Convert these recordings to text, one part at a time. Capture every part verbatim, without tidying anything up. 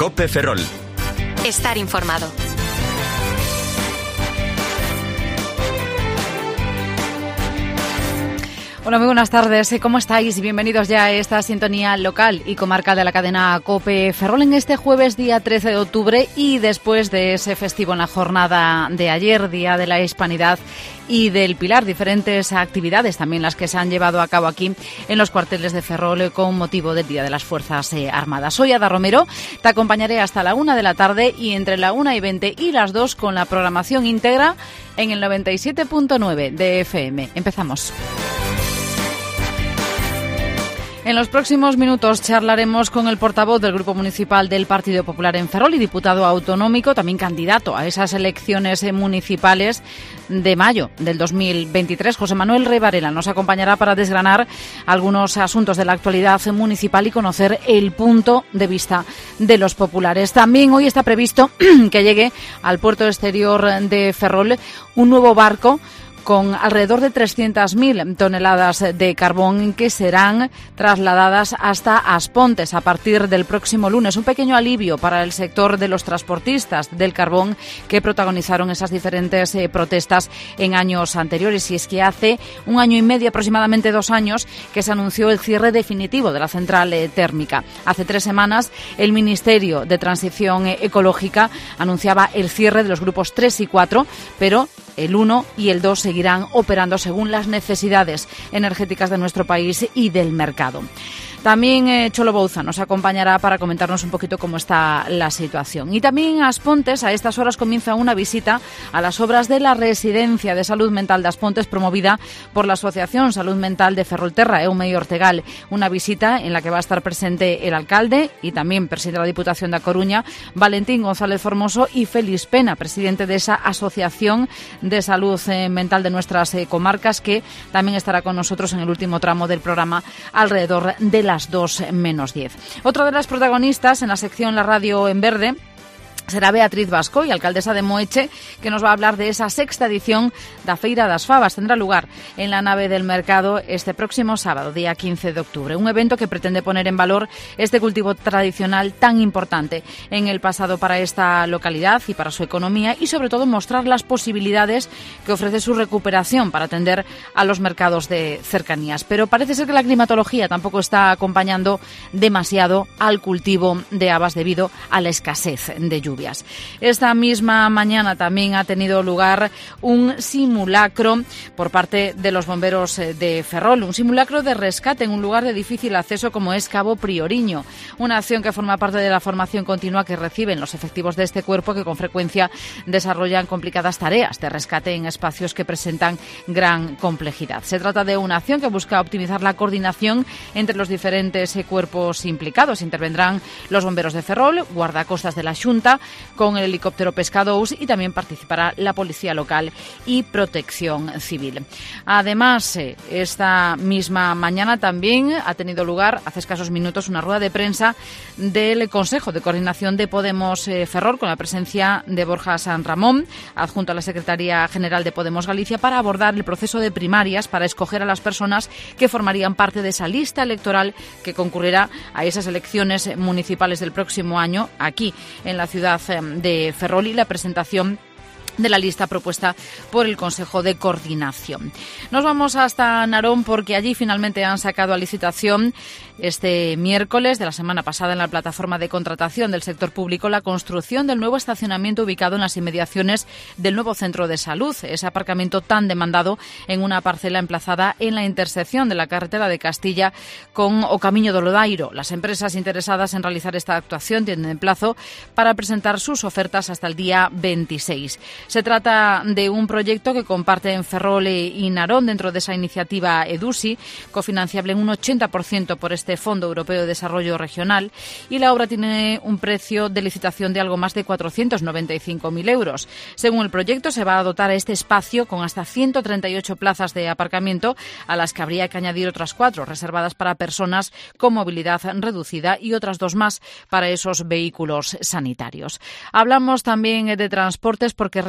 COPE Ferrol. Estar informado. Hola, muy buenas tardes. ¿Cómo estáis? Bienvenidos ya a esta sintonía local y comarcal de la cadena COPE Ferrol en este jueves día trece de octubre y después de ese festivo en la jornada de ayer, Día de la Hispanidad y del Pilar. Diferentes actividades también las que se han llevado a cabo aquí en los cuarteles de Ferrol con motivo del Día de las Fuerzas eh, Armadas. Soy Ada Romero, te acompañaré hasta la una de la tarde y entre la una y veinte y las dos con la programación íntegra en el noventa y siete punto nueve de F M. Empezamos. En los próximos minutos charlaremos con el portavoz del Grupo Municipal del Partido Popular en Ferrol y diputado autonómico, también candidato a esas elecciones municipales de mayo del dos mil veintitrés. José Manuel Rey Varela nos acompañará para desgranar algunos asuntos de la actualidad municipal y conocer el punto de vista de los populares. También hoy está previsto que llegue al puerto exterior de Ferrol un nuevo barco con alrededor de trescientas mil toneladas de carbón que serán trasladadas hasta Aspontes a partir del próximo lunes. Un pequeño alivio para el sector de los transportistas del carbón que protagonizaron esas diferentes eh, protestas en años anteriores. Y es que hace un año y medio, aproximadamente dos años, que se anunció el cierre definitivo de la central eh, térmica. Hace tres semanas el Ministerio de Transición Ecológica anunciaba el cierre de los grupos tres y cuatro, pero el uno y el dos seguirán operando según las necesidades energéticas de nuestro país y del mercado. También eh, Cholo Bouza nos acompañará para comentarnos un poquito cómo está la situación. Y también a Aspontes, a estas horas comienza una visita a las obras de la Residencia de Salud Mental de Aspontes, promovida por la Asociación Salud Mental de Ferrolterra, Eume y Ortegal. Una visita en la que va a estar presente el alcalde y también presidente de la Diputación de A Coruña, Valentín González Formoso, y Félix Pena, presidente de esa Asociación de Salud eh, Mental de nuestras eh, comarcas, que también estará con nosotros en el último tramo del programa alrededor de la las dos menos diez. Otra de las protagonistas en la sección La Radio en Verde será Beatriz Bascoy, alcaldesa de Moeche, que nos va a hablar de esa sexta edición da Feira das Favas. Tendrá lugar en la nave del mercado este próximo sábado, día quince de octubre. Un evento que pretende poner en valor este cultivo tradicional tan importante en el pasado para esta localidad y para su economía, y sobre todo mostrar las posibilidades que ofrece su recuperación para atender a los mercados de cercanías. Pero parece ser que la climatología tampoco está acompañando demasiado al cultivo de habas debido a la escasez de lluvia. Esta misma mañana también ha tenido lugar un simulacro por parte de los bomberos de Ferrol, un simulacro de rescate en un lugar de difícil acceso como es Cabo Prioriño, una acción que forma parte de la formación continua que reciben los efectivos de este cuerpo, que con frecuencia desarrollan complicadas tareas de rescate en espacios que presentan gran complejidad. Se trata de una acción que busca optimizar la coordinación entre los diferentes cuerpos implicados. Intervendrán los bomberos de Ferrol, guardacostas de la Xunta, con el helicóptero Pescadous, y también participará la Policía Local y Protección Civil. Además, esta misma mañana también ha tenido lugar, hace escasos minutos, una rueda de prensa del Consejo de Coordinación de Podemos Ferrol, con la presencia de Borja San Ramón, adjunto a la Secretaría General de Podemos Galicia, para abordar el proceso de primarias para escoger a las personas que formarían parte de esa lista electoral que concurrirá a esas elecciones municipales del próximo año aquí en la ciudad de Ferrol, y la presentación de la lista propuesta por el Consejo de Coordinación. Nos vamos hasta Narón, porque allí finalmente han sacado a licitación este miércoles de la semana pasada en la plataforma de contratación del sector público la construcción del nuevo estacionamiento ubicado en las inmediaciones del nuevo centro de salud, ese aparcamiento tan demandado en una parcela emplazada en la intersección de la carretera de Castilla con o Camiño do Lodairo. Las empresas interesadas en realizar esta actuación tienen plazo para presentar sus ofertas hasta el día veintiséis. Se trata de un proyecto que comparten Ferrol y Narón dentro de esa iniciativa EDUSI, cofinanciable en un ochenta por ciento por este Fondo Europeo de Desarrollo Regional, y la obra tiene un precio de licitación de algo más de cuatrocientos noventa y cinco mil euros. Según el proyecto, se va a dotar a este espacio con hasta ciento treinta y ocho plazas de aparcamiento, a las que habría que añadir otras cuatro reservadas para personas con movilidad reducida y otras dos más para esos vehículos sanitarios. Hablamos también de transportes, porque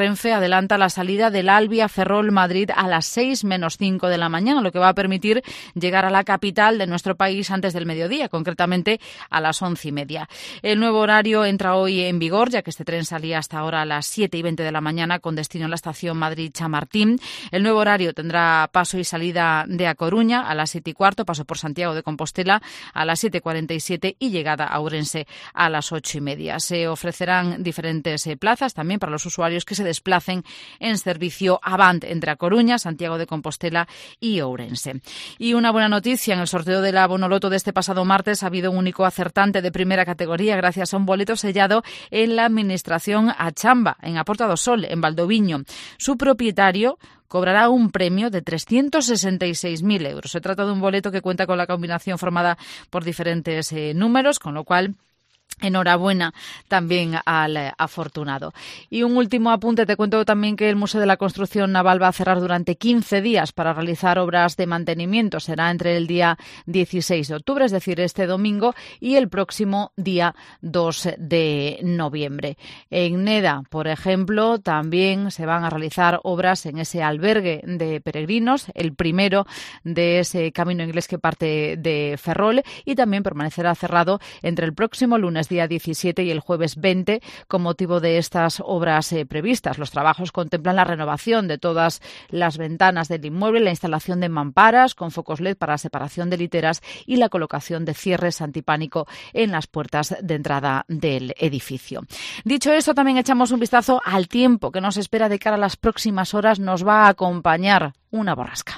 Renfe adelanta la salida del Albi a Ferrol-Madrid a las seis menos cinco de la mañana, lo que va a permitir llegar a la capital de nuestro país antes del mediodía, concretamente a las once y media. El nuevo horario entra hoy en vigor, ya que este tren salía hasta ahora a las siete y veinte de la mañana con destino a la estación Madrid-Chamartín. El nuevo horario tendrá paso y salida de A Coruña a las siete y cuarto, paso por Santiago de Compostela a las siete cuarenta y siete y llegada a Ourense a las ocho y media. Se ofrecerán diferentes eh, plazas también para los usuarios que se desplacen en servicio Avant entre A Coruña, Santiago de Compostela y Ourense. Y una buena noticia: en el sorteo de la Bonoloto de este pasado martes ha habido un único acertante de primera categoría gracias a un boleto sellado en la administración Achamba, en A Porta do Sol, en Valdoviño. Su propietario cobrará un premio de trescientos sesenta y seis mil euros. Se trata de un boleto que cuenta con la combinación formada por diferentes eh, números, con lo cual enhorabuena también al eh, afortunado. Y un último apunte, te cuento también que el Museo de la Construcción Naval va a cerrar durante quince días para realizar obras de mantenimiento. Será entre el día dieciséis de octubre, es decir, este domingo, y el próximo día dos de noviembre. En Neda, por ejemplo, también se van a realizar obras en ese albergue de peregrinos, el primero de ese camino inglés que parte de Ferrol, y también permanecerá cerrado entre el próximo lunes día diecisiete y el jueves veinte con motivo de estas obras eh, previstas. Los trabajos contemplan la renovación de todas las ventanas del inmueble, la instalación de mamparas con focos L E D para separación de literas y la colocación de cierres antipánico en las puertas de entrada del edificio. Dicho esto, también echamos un vistazo al tiempo que nos espera de cara a las próximas horas. Nos va a acompañar una borrasca.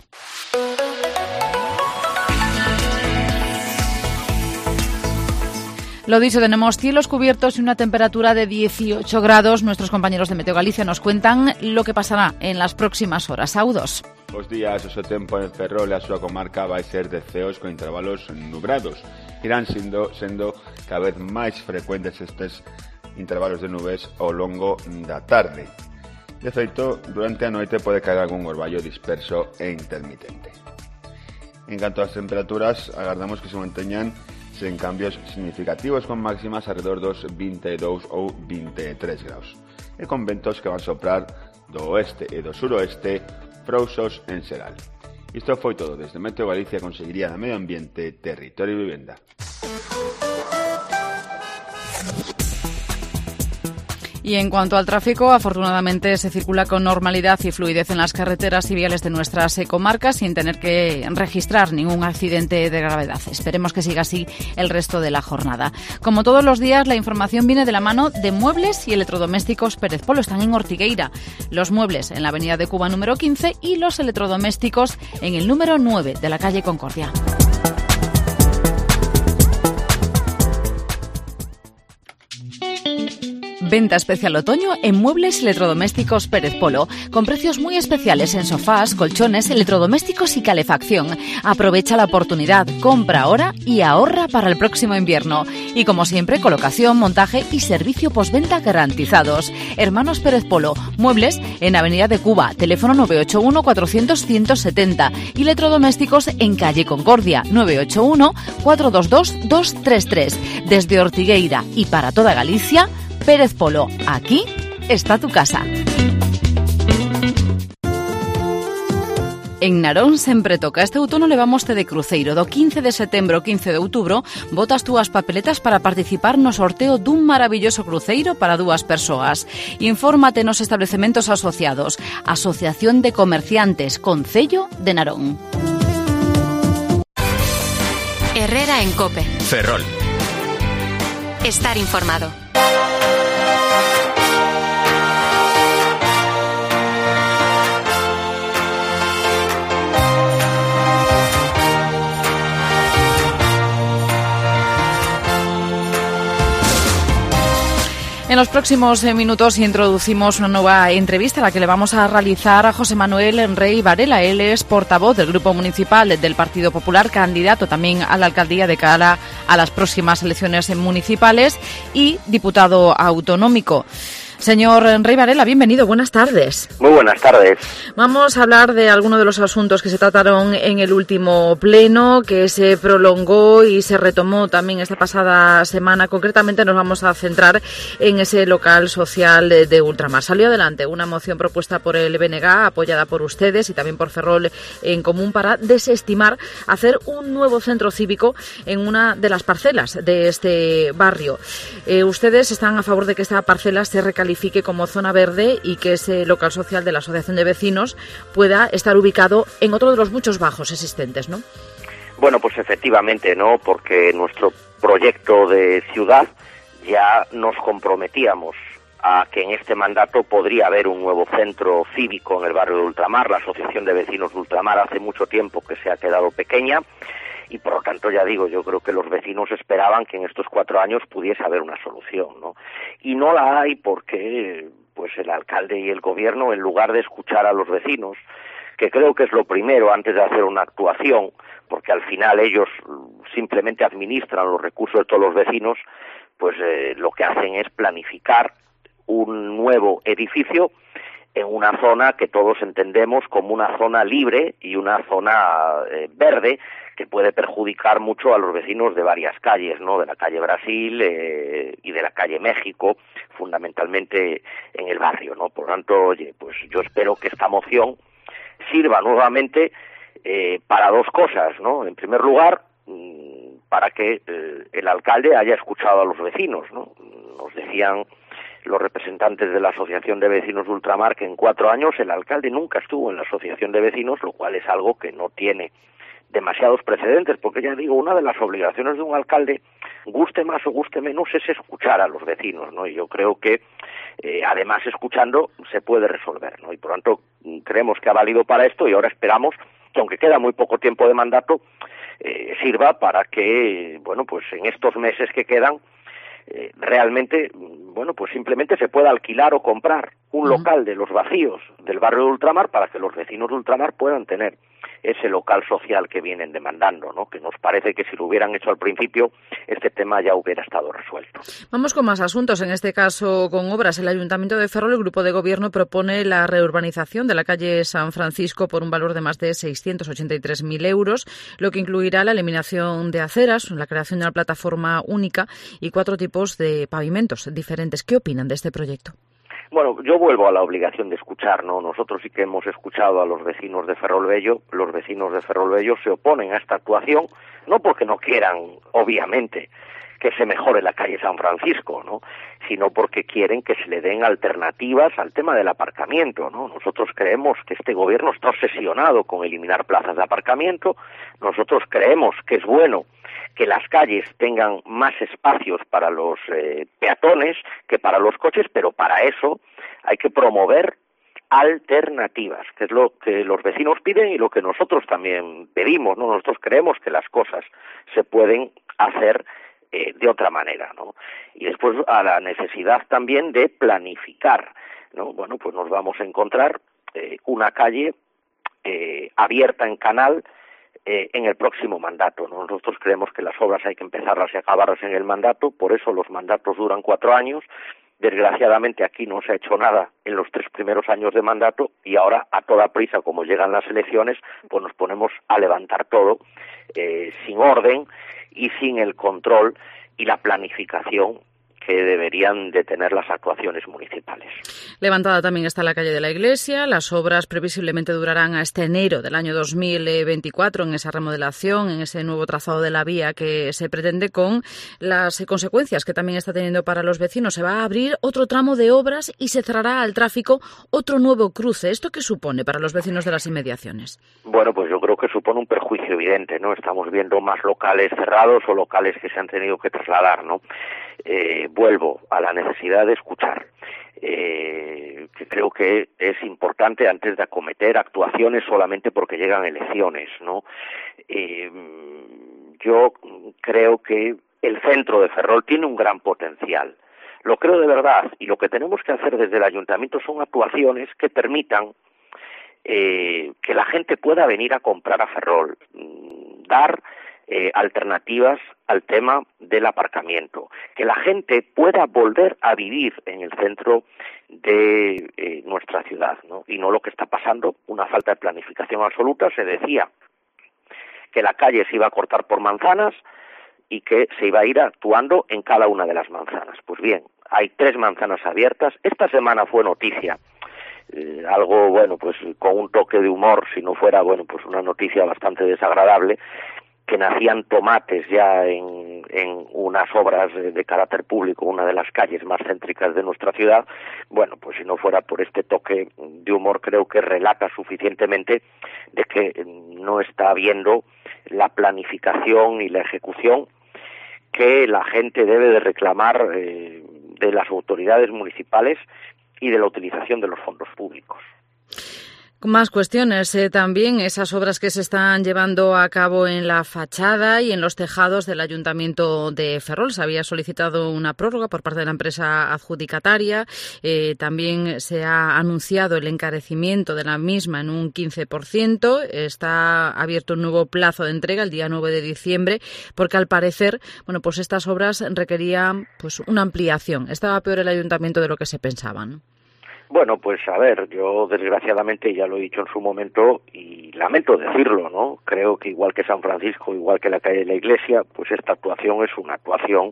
Lo dicho, tenemos cielos cubiertos y una temperatura de dieciocho grados. Nuestros compañeros de Meteo Galicia nos cuentan lo que pasará en las próximas horas. Saudos. Os días, o seu tempo en Ferrol e a súa comarca vai ser de ceos con intervalos nubrados. Irán sendo, sendo cada vez máis frecuentes estes intervalos de nubes ao longo da tarde. De feito, durante a noite pode caer algún orballo disperso e intermitente. En canto ás temperaturas, agardamos que se manteñan sen cambios significativos, con máximas alrededor dos vinte e dous ou vinte e tres graus, e con ventos que van soprar do oeste e do suroeste frouxos en xeral. Isto foi todo desde Meteo Galicia, Consellería de Medio Ambiente, Territorio e Vivenda. Y en cuanto al tráfico, afortunadamente se circula con normalidad y fluidez en las carreteras y viales de nuestras comarcas sin tener que registrar ningún accidente de gravedad. Esperemos que siga así el resto de la jornada. Como todos los días, la información viene de la mano de Muebles y Electrodomésticos Pérez Polo. Están en Ortigueira. Los muebles en la avenida de Cuba número quince y los electrodomésticos en el número nueve de la calle Concordia. Venta especial otoño en Muebles y Electrodomésticos Pérez Polo, con precios muy especiales en sofás, colchones, electrodomésticos y calefacción. Aprovecha la oportunidad, compra ahora y ahorra para el próximo invierno. Y como siempre, colocación, montaje y servicio postventa garantizados. Hermanos Pérez Polo, Muebles en Avenida de Cuba, teléfono nueve ocho uno cuatrocientos ciento setenta y electrodomésticos en calle Concordia, nueve ocho uno cuatro dos dos dos tres tres. Desde Ortigueira y para toda Galicia, Pérez Polo, aquí está tu casa. En Narón sempre toca. Este outono levamos de cruceiro. Do quince de setembro ao quince de outubro botas túas papeletas para participar no sorteo dun maravilloso cruceiro para dúas persoas. Infórmate nos establecementos asociados. Asociación de Comerciantes Concello de Narón. Herrera en COPE. Ferrol. Estar informado. En los próximos minutos introducimos una nueva entrevista a la que le vamos a realizar a José Manuel Rey Varela. Él es portavoz del Grupo Municipal del Partido Popular, candidato también a la alcaldía de cara a las próximas elecciones municipales y diputado autonómico. Señor Rey Varela, bienvenido, buenas tardes. Muy buenas tardes. Vamos a hablar de algunos de los asuntos que se trataron en el último pleno, que se prolongó y se retomó también esta pasada semana. Concretamente nos vamos a centrar en ese local social de, de Ultramar. Salió adelante una moción propuesta por el B N G, apoyada por ustedes y también por Ferrol en Común, para desestimar hacer un nuevo centro cívico en una de las parcelas de este barrio. Eh, ustedes están a favor de que esta parcela se recalifique como zona verde y que ese local social de la Asociación de Vecinos pueda estar ubicado en otro de los muchos bajos existentes, ¿no? Bueno, pues efectivamente, ¿no? Porque nuestro proyecto de ciudad ya nos comprometíamos a que en este mandato podría haber un nuevo centro cívico en el barrio de Ultramar. La Asociación de Vecinos de Ultramar hace mucho tiempo que se ha quedado pequeña y, por lo tanto, ya digo, yo creo que los vecinos esperaban que en estos cuatro años pudiese haber una solución, ¿no? Y no la hay porque, pues, el alcalde y el gobierno, en lugar de escuchar a los vecinos, que creo que es lo primero antes de hacer una actuación, porque al final ellos simplemente administran los recursos de todos los vecinos, pues eh, lo que hacen es planificar un nuevo edificio en una zona que todos entendemos como una zona libre y una zona eh, verde, que puede perjudicar mucho a los vecinos de varias calles, ¿no? De la calle Brasil eh, y de la calle México, fundamentalmente en el barrio, ¿no? Por lo tanto, oye, pues yo espero que esta moción sirva nuevamente eh, para dos cosas, ¿no? En primer lugar, mmm, para que eh, el alcalde haya escuchado a los vecinos, ¿no? Nos decían los representantes de la Asociación de Vecinos de Ultramar que en cuatro años el alcalde nunca estuvo en la Asociación de Vecinos, lo cual es algo que no tiene demasiados precedentes, porque ya digo, una de las obligaciones de un alcalde, guste más o guste menos, es escuchar a los vecinos, ¿no? Y yo creo que eh, además escuchando se puede resolver, ¿no? Y por lo tanto creemos que ha valido para esto y ahora esperamos que, aunque queda muy poco tiempo de mandato, eh, sirva para que, bueno, pues en estos meses que quedan, Eh, realmente, bueno, pues simplemente se pueda alquilar o comprar un local de los vacíos del barrio de Ultramar para que los vecinos de Ultramar puedan tener ese local social que vienen demandando, ¿no? Que nos parece que si lo hubieran hecho al principio, este tema ya hubiera estado resuelto. Vamos con más asuntos, en este caso con obras. El Ayuntamiento de Ferrol, el Grupo de Gobierno, propone la reurbanización de la calle San Francisco por un valor de más de seiscientos ochenta y tres mil euros, lo que incluirá la eliminación de aceras, la creación de una plataforma única y cuatro tipos de pavimentos diferentes. ¿Qué opinan de este proyecto? Bueno, yo vuelvo a la obligación de escuchar, ¿no? Nosotros sí que hemos escuchado a los vecinos de Ferrolbello. Los vecinos de Ferrolbello se oponen a esta actuación, no porque no quieran, obviamente, que se mejore la calle San Francisco, ¿no? Sino porque quieren que se le den alternativas al tema del aparcamiento, ¿no? Nosotros creemos que este gobierno está obsesionado con eliminar plazas de aparcamiento. Nosotros creemos que es bueno que las calles tengan más espacios para los eh, peatones que para los coches, pero para eso hay que promover alternativas, que es lo que los vecinos piden y lo que nosotros también pedimos, ¿no? Nosotros creemos que las cosas se pueden hacer eh, de otra manera, ¿no? Y después a la necesidad también de planificar, ¿no? Bueno, pues nos vamos a encontrar eh, una calle eh, abierta en canal Eh, en el próximo mandato, ¿no? Nosotros creemos que las obras hay que empezarlas y acabarlas en el mandato, por eso los mandatos duran cuatro años. Desgraciadamente aquí no se ha hecho nada en los tres primeros años de mandato y ahora a toda prisa, como llegan las elecciones, pues nos ponemos a levantar todo eh, sin orden y sin el control y la planificación que deberían de tener las actuaciones municipales. Levantada también está la calle de la Iglesia. Las obras previsiblemente durarán hasta enero del año dos mil veinticuatro en esa remodelación, en ese nuevo trazado de la vía que se pretende, con las consecuencias que también está teniendo para los vecinos. Se va a abrir otro tramo de obras y se cerrará al tráfico otro nuevo cruce. ¿Esto qué supone para los vecinos de las inmediaciones? Bueno, pues yo creo que supone un perjuicio evidente, ¿no? Estamos viendo más locales cerrados o locales que se han tenido que trasladar, ¿no? Eh, vuelvo a la necesidad de escuchar, eh, que creo que es importante antes de acometer actuaciones solamente porque llegan elecciones, ¿no? Eh, yo creo que el centro de Ferrol tiene un gran potencial. Lo creo de verdad, y lo que tenemos que hacer desde el ayuntamiento son actuaciones que permitan eh, que la gente pueda venir a comprar a Ferrol, dar eh, alternativas al tema del aparcamiento, que la gente pueda volver a vivir en el centro de eh, nuestra ciudad, ¿no? Y no lo que está pasando, una falta de planificación absoluta. Se decía que la calle se iba a cortar por manzanas y que se iba a ir actuando en cada una de las manzanas. Pues bien, hay tres manzanas abiertas. Esta semana fue noticia, eh, algo, bueno, pues con un toque de humor, si no fuera, bueno, pues una noticia bastante desagradable, que nacían tomates ya en, en unas obras de, de carácter público, una de las calles más céntricas de nuestra ciudad. Bueno, pues si no fuera por este toque de humor, creo que relata suficientemente de que no está habiendo la planificación y la ejecución que la gente debe de reclamar eh, de las autoridades municipales y de la utilización de los fondos públicos. Más cuestiones, eh, también esas obras que se están llevando a cabo en la fachada y en los tejados del Ayuntamiento de Ferrol. Se había solicitado una prórroga por parte de la empresa adjudicataria. Eh, también se ha anunciado el encarecimiento de la misma en un quince por ciento. Está abierto un nuevo plazo de entrega el día nueve de diciembre, porque al parecer, bueno, pues estas obras requerían pues una ampliación. Estaba peor el Ayuntamiento de lo que se pensaba, ¿no? Bueno, pues a ver, yo desgraciadamente ya lo he dicho en su momento y lamento decirlo, ¿no? Creo que igual que San Francisco, igual que la calle de la Iglesia, pues esta actuación es una actuación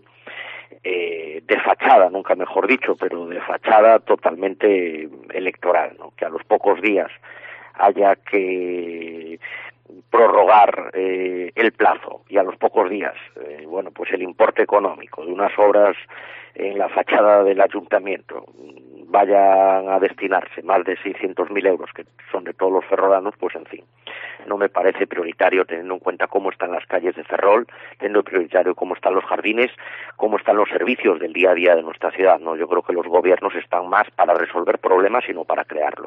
eh, de fachada, nunca mejor dicho, pero de fachada totalmente electoral, ¿no? Que a los pocos días haya que prorrogar eh, el plazo y a los pocos días, eh, bueno, pues el importe económico de unas obras en la fachada del ayuntamiento vayan a destinarse más de seiscientos mil euros, que son de todos los ferrolanos, pues en fin, no me parece prioritario, teniendo en cuenta cómo están las calles de Ferrol, teniendo prioritario cómo están los jardines, cómo están los servicios del día a día de nuestra ciudad, ¿no? Yo creo que los gobiernos están más para resolver problemas y no para crearlos.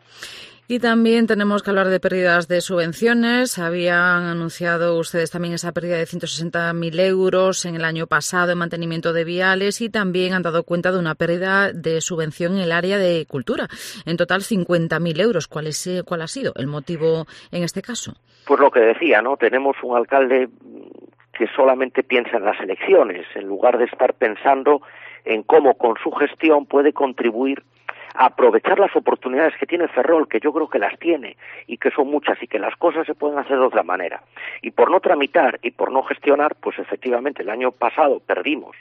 Y también tenemos que hablar de pérdidas de subvenciones. Habían anunciado ustedes también esa pérdida de ciento sesenta mil euros en el año pasado en mantenimiento de viales y también han dado cuenta de una pérdida de subvención en el área de cultura. En total cincuenta mil euros. ¿Cuál es, cuál ha sido el motivo en este caso? Pues lo que decía, ¿no? Tenemos un alcalde que solamente piensa en las elecciones, en lugar de estar pensando en cómo con su gestión puede contribuir a aprovechar las oportunidades que tiene Ferrol, que yo creo que las tiene y que son muchas y que las cosas se pueden hacer de otra manera. Y por no tramitar y por no gestionar, pues efectivamente el año pasado perdimos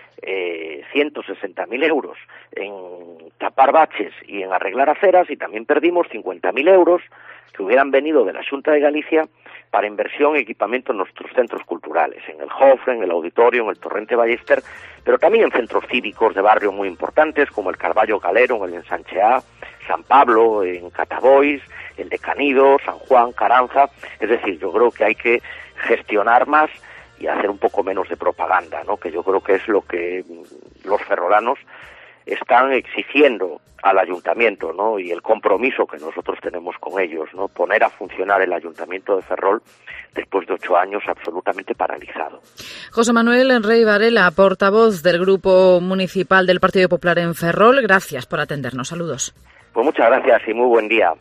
eh, ciento sesenta mil euros en tapar baches y en arreglar aceras y también perdimos cincuenta mil euros que hubieran venido de la Xunta de Galicia para inversión y equipamiento en nuestros centros culturales, en el Jofre, en el Auditorio, en el Torrente Ballester, pero también en centros cívicos de barrio muy importantes como el Carballo Calero, en el Ensancheá, San Pablo, en Catabois, el de Canido, San Juan, Caranza. Es decir, yo creo que hay que gestionar más y hacer un poco menos de propaganda, ¿no? Que yo creo que es lo que los ferrolanos están exigiendo al ayuntamiento, ¿no? Y el compromiso que nosotros tenemos con ellos, ¿no? Poner a funcionar el ayuntamiento de Ferrol después de ocho años absolutamente paralizado. José Manuel Rey Varela, portavoz del Grupo Municipal del Partido Popular en Ferrol, gracias por atendernos. Saludos. Pues muchas gracias y muy buen día.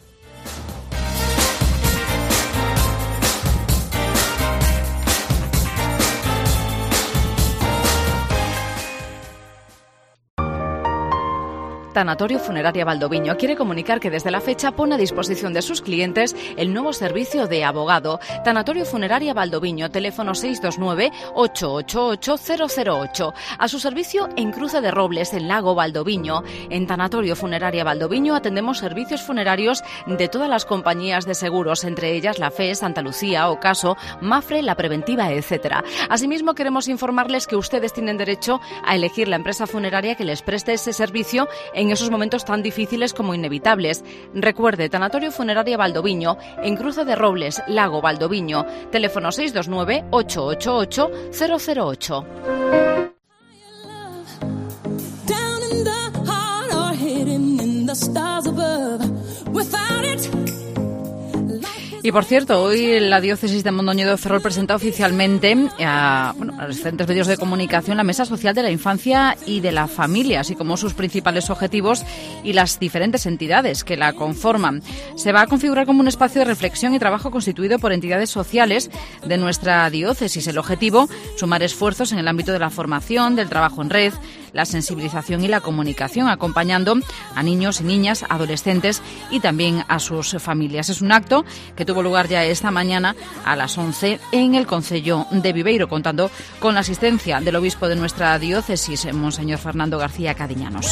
Tanatorio Funeraria Valdoviño quiere comunicar que desde la fecha pone a disposición de sus clientes el nuevo servicio de abogado. Tanatorio Funeraria Valdoviño, teléfono seis dos nueve, ocho ocho ocho, cero cero ocho. A su servicio en Cruce de Robles, en Lago Valdoviño. En Tanatorio Funeraria Valdoviño atendemos servicios funerarios de todas las compañías de seguros, entre ellas la F E, Santa Lucía, Ocaso, Mafre, La Preventiva, etcétera. Asimismo, queremos informarles que ustedes tienen derecho a elegir la empresa funeraria que les preste ese servicio en en esos momentos tan difíciles como inevitables. Recuerde, Tanatorio Funeraria Valdoviño, en Cruce de Robles, Lago Valdoviño, teléfono seis dos nueve, ocho ocho ocho, cero cero ocho. Y por cierto, hoy la diócesis de Mondoñedo de Ferrol presenta oficialmente a, bueno, a los diferentes medios de comunicación la Mesa Social de la Infancia y de la Familia, así como sus principales objetivos y las diferentes entidades que la conforman. Se va a configurar como un espacio de reflexión y trabajo constituido por entidades sociales de nuestra diócesis. El objetivo, sumar esfuerzos en el ámbito de la formación, del trabajo en red, la sensibilización y la comunicación, acompañando a niños y niñas, adolescentes y también a sus familias. Es un acto que tuvo lugar ya esta mañana a las once en el concello de Viveiro, contando con la asistencia del obispo de nuestra diócesis, Monseñor Fernando García Cadiñanos.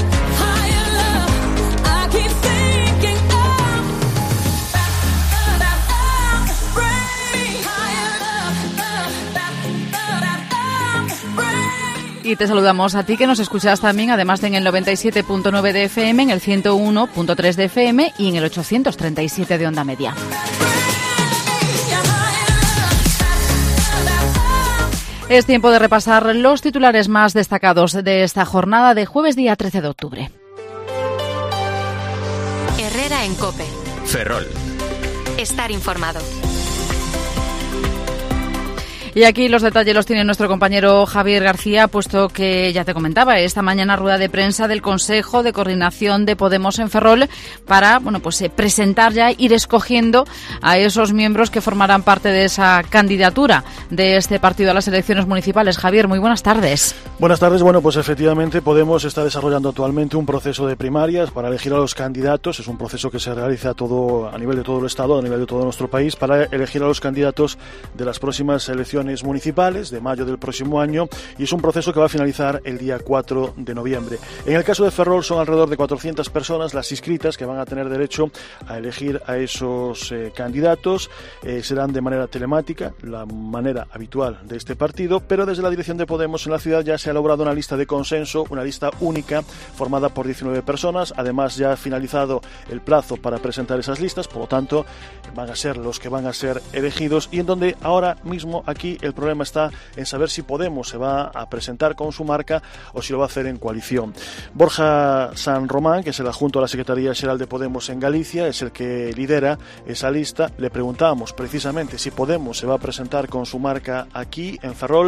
Y te saludamos a ti que nos escuchas también, además de en el noventa y siete punto nueve de F M, en el ciento uno punto tres de F M y en el ochocientos treinta y siete de Onda Media. Es tiempo de repasar los titulares más destacados de esta jornada de jueves día trece de octubre. Herrera en COPE. Ferrol. Estar informado. Y aquí los detalles los tiene nuestro compañero Javier García, puesto que ya te comentaba, esta mañana rueda de prensa del Consejo de Coordinación de Podemos en Ferrol para, bueno, pues eh, presentar ya, ir escogiendo a esos miembros que formarán parte de esa candidatura de este partido a las elecciones municipales. Javier, muy buenas tardes. Buenas tardes. Bueno, pues efectivamente Podemos está desarrollando actualmente un proceso de primarias para elegir a los candidatos. Es un proceso que se realiza todo a nivel de todo el Estado, a nivel de todo nuestro país, para elegir a los candidatos de las próximas elecciones municipales de mayo del próximo año, y es un proceso que va a finalizar el día cuatro de noviembre. En el caso de Ferrol son alrededor de cuatrocientas personas las inscritas que van a tener derecho a elegir a esos eh, candidatos. Eh, serán de manera telemática, la manera habitual de este partido, pero desde la dirección de Podemos en la ciudad ya se ha elaborado una lista de consenso, una lista única formada por diecinueve personas. Además ya ha finalizado el plazo para presentar esas listas, por lo tanto van a ser los que van a ser elegidos, y en donde ahora mismo aquí el problema está en saber si Podemos se va a presentar con su marca o si lo va a hacer en coalición. Borja San Román, que es el adjunto a la Secretaría Xeral de Podemos en Galicia, es el que lidera esa lista. Le preguntábamos precisamente si Podemos se va a presentar con su marca aquí en Ferrol.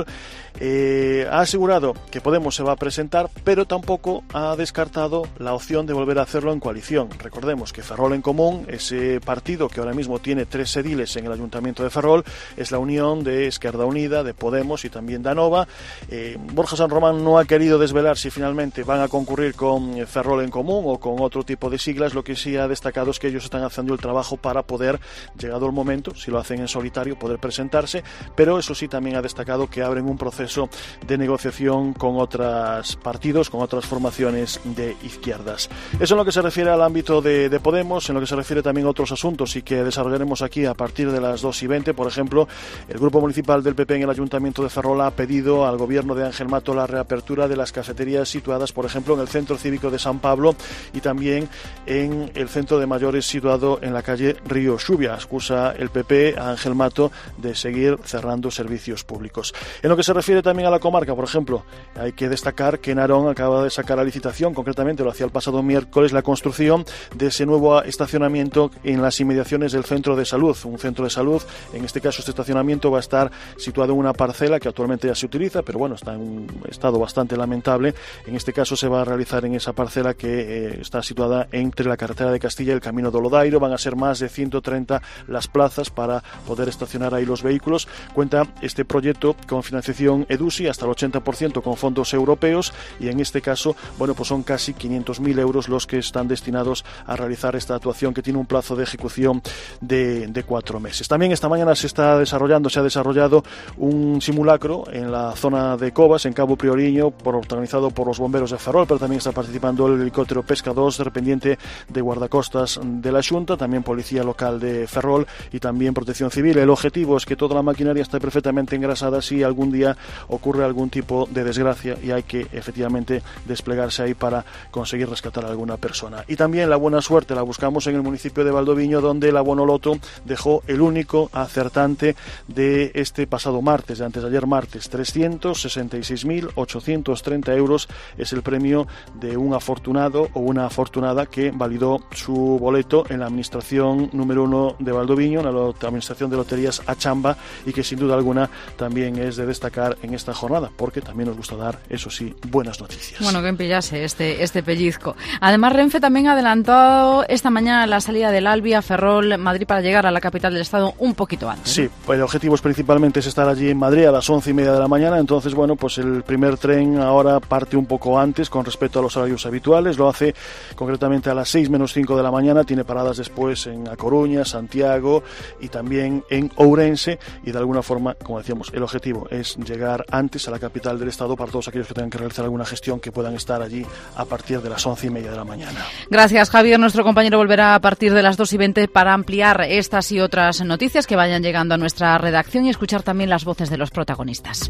Eh, ha asegurado que Podemos se va a presentar, pero tampoco ha descartado la opción de volver a hacerlo en coalición. Recordemos que Ferrol en Común, ese partido que ahora mismo tiene tres ediles en el Ayuntamiento de Ferrol, es la unión de Esquerda Unida, de Podemos y también de Anova. Eh, Borja San Román no ha querido desvelar si finalmente van a concurrir con Ferrol en Común o con otro tipo de siglas. Lo que sí ha destacado es que ellos están haciendo el trabajo para poder, llegado el momento, si lo hacen en solitario, poder presentarse, pero eso sí también ha destacado que abren un proceso de negociación con otros partidos, con otras formaciones de izquierdas. Eso en lo que se refiere al ámbito de, de Podemos. En lo que se refiere también a otros asuntos y que desarrollaremos aquí a partir de las dos y veinte, por ejemplo, el Grupo Municipal del P P en el Ayuntamiento de Ferrol ha pedido al Gobierno de Ángel Mato la reapertura de las cafeterías situadas, por ejemplo, en el Centro Cívico de San Pablo y también en el Centro de Mayores situado en la calle Río Xubia. Acusa el P P a Ángel Mato de seguir cerrando servicios públicos. En lo que se refiere también a la comarca, por ejemplo, hay que destacar que Narón acaba de sacar a licitación, concretamente lo hacía el pasado miércoles, la construcción de ese nuevo estacionamiento en las inmediaciones del centro de salud. Un centro de salud, en este caso este estacionamiento va a estar situado en una parcela que actualmente ya se utiliza, pero bueno, está en un estado bastante lamentable. En este caso se va a realizar en esa parcela que eh, está situada entre la carretera de Castilla y el camino de Olodairo. Van a ser más de ciento treinta las plazas para poder estacionar ahí los vehículos. Cuenta este proyecto con financiación EDUSI hasta el ochenta por ciento con fondos europeos, y en este caso, bueno, pues son casi quinientos mil euros los que están destinados a realizar esta actuación, que tiene un plazo de ejecución de, de cuatro meses. También esta mañana se está desarrollando, se ha desarrollado un simulacro en la zona de Covas, en Cabo Prioriño, por, organizado por los bomberos de Ferrol, pero también está participando el helicóptero Pesca dos, dependiente de guardacostas de la Xunta, también policía local de Ferrol y también protección civil. El objetivo es que toda la maquinaria esté perfectamente engrasada si algún día ocurre algún tipo de desgracia y hay que efectivamente desplegarse ahí para conseguir rescatar a alguna persona. Y también la buena suerte la buscamos en el municipio de Valdoviño, donde la Bonoloto dejó el único acertante de este de pasado martes, de antes de ayer martes. trescientos sesenta y seis mil ochocientos treinta euros es el premio de un afortunado o una afortunada que validó su boleto en la administración número uno de Valdoviño, en la administración de loterías Achamba, y que sin duda alguna también es de destacar en esta jornada, porque también nos gusta dar, eso sí, buenas noticias. Bueno, que pillase este, este pellizco. Además, Renfe también ha adelantado esta mañana la salida del Albi a Ferrol, Madrid, para llegar a la capital del Estado un poquito antes. Sí, el objetivo es principalmente es estar allí en Madrid a las once y media de la mañana. Entonces, bueno, pues el primer tren ahora parte un poco antes con respecto a los horarios habituales. Lo hace concretamente a las seis menos cinco de la mañana. Tiene paradas después en A Coruña, Santiago y también en Ourense. Y de alguna forma, como decíamos, el objetivo es llegar antes a la capital del Estado para todos aquellos que tengan que realizar alguna gestión, que puedan estar allí a partir de las once y media de la mañana. Gracias, Javier. Nuestro compañero volverá a partir de las dos y veinte para ampliar estas y otras noticias que vayan llegando a nuestra redacción y escuchar también las voces de los protagonistas.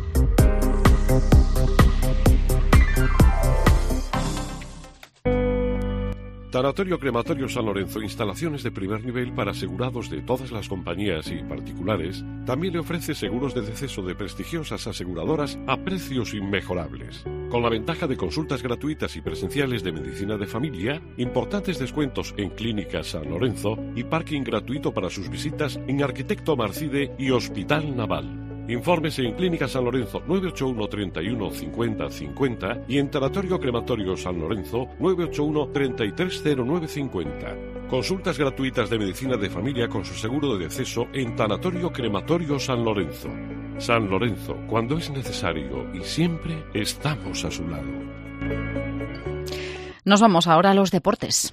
Tanatorio Crematorio San Lorenzo, instalaciones de primer nivel para asegurados de todas las compañías y particulares, también le ofrece seguros de deceso de prestigiosas aseguradoras a precios inmejorables. Con la ventaja de consultas gratuitas y presenciales de medicina de familia, importantes descuentos en Clínica San Lorenzo y parking gratuito para sus visitas en Arquitecto Marcide y Hospital Naval. Infórmese en Clínica San Lorenzo nueve ocho uno, treinta y uno, cincuenta, cincuenta y en Tanatorio Crematorio San Lorenzo nueve ocho uno, treinta y tres, cero nueve cincuenta. Consultas gratuitas de medicina de familia con su seguro de deceso en Tanatorio Crematorio San Lorenzo. San Lorenzo, cuando es necesario y siempre estamos a su lado. Nos vamos ahora a los deportes.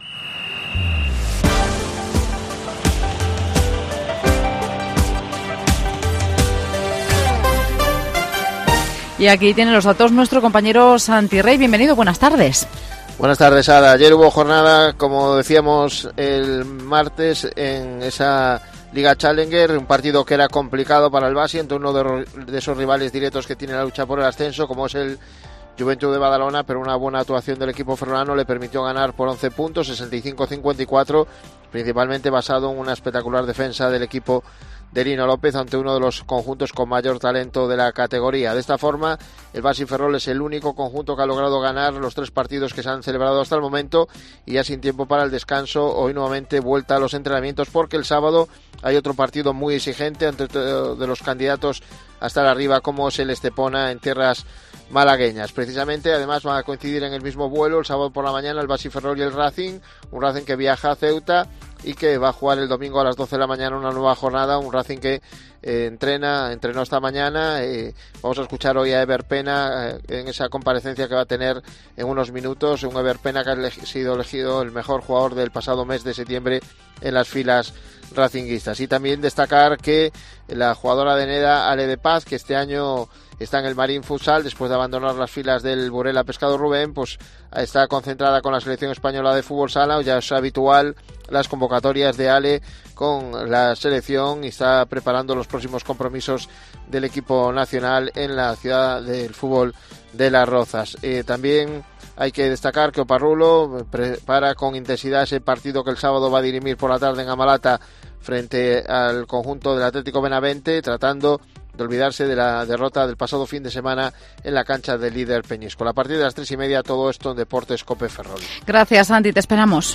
Y aquí tiene los datos nuestro compañero Santi Rey. Bienvenido, buenas tardes. Buenas tardes, Ada. Ayer hubo jornada, como decíamos el martes, en esa Liga Challenger, un partido que era complicado para el Basi, entre uno de, de esos rivales directos que tiene la lucha por el ascenso, como es el Juventud de Badalona, pero una buena actuación del equipo ferrolano le permitió ganar por once puntos, sesenta y cinco a cincuenta y cuatro, principalmente basado en una espectacular defensa del equipo de Lino López ante uno de los conjuntos con mayor talento de la categoría. De esta forma, el Basi Ferrol es el único conjunto que ha logrado ganar los tres partidos que se han celebrado hasta el momento, y ya sin tiempo para el descanso, hoy nuevamente vuelta a los entrenamientos, porque el sábado hay otro partido muy exigente ante de los candidatos a estar arriba, como es el Estepona en tierras malagueñas. Precisamente, además, van a coincidir en el mismo vuelo el sábado por la mañana el Basi Ferrol y el Racing, un Racing que viaja a Ceuta y que va a jugar el domingo a las doce de la mañana una nueva jornada, un Racing que eh, entrena, entrenó esta mañana. Eh, vamos a escuchar hoy a Ever Pena eh, en esa comparecencia que va a tener en unos minutos, un Ever Pena que ha eleg- sido elegido el mejor jugador del pasado mes de septiembre en las filas racinguistas. Y también destacar que la jugadora de Neda, Ale de Paz, que este año está en el Marín Futsal, después de abandonar las filas del Burela Pescado Rubén, pues está concentrada con la selección española de fútbol sala. Ya es habitual las convocatorias de Ale con la selección y está preparando los próximos compromisos del equipo nacional en la ciudad del fútbol de Las Rozas. Eh, también hay que destacar que Oparrulo prepara con intensidad ese partido que el sábado va a dirimir por la tarde en Amalata frente al conjunto del Atlético Benavente, tratando de olvidarse de la derrota del pasado fin de semana en la cancha del líder Peñíscola. A partir de las tres y media, todo esto en Deportes Cope Ferrol. Gracias, Santi, te esperamos.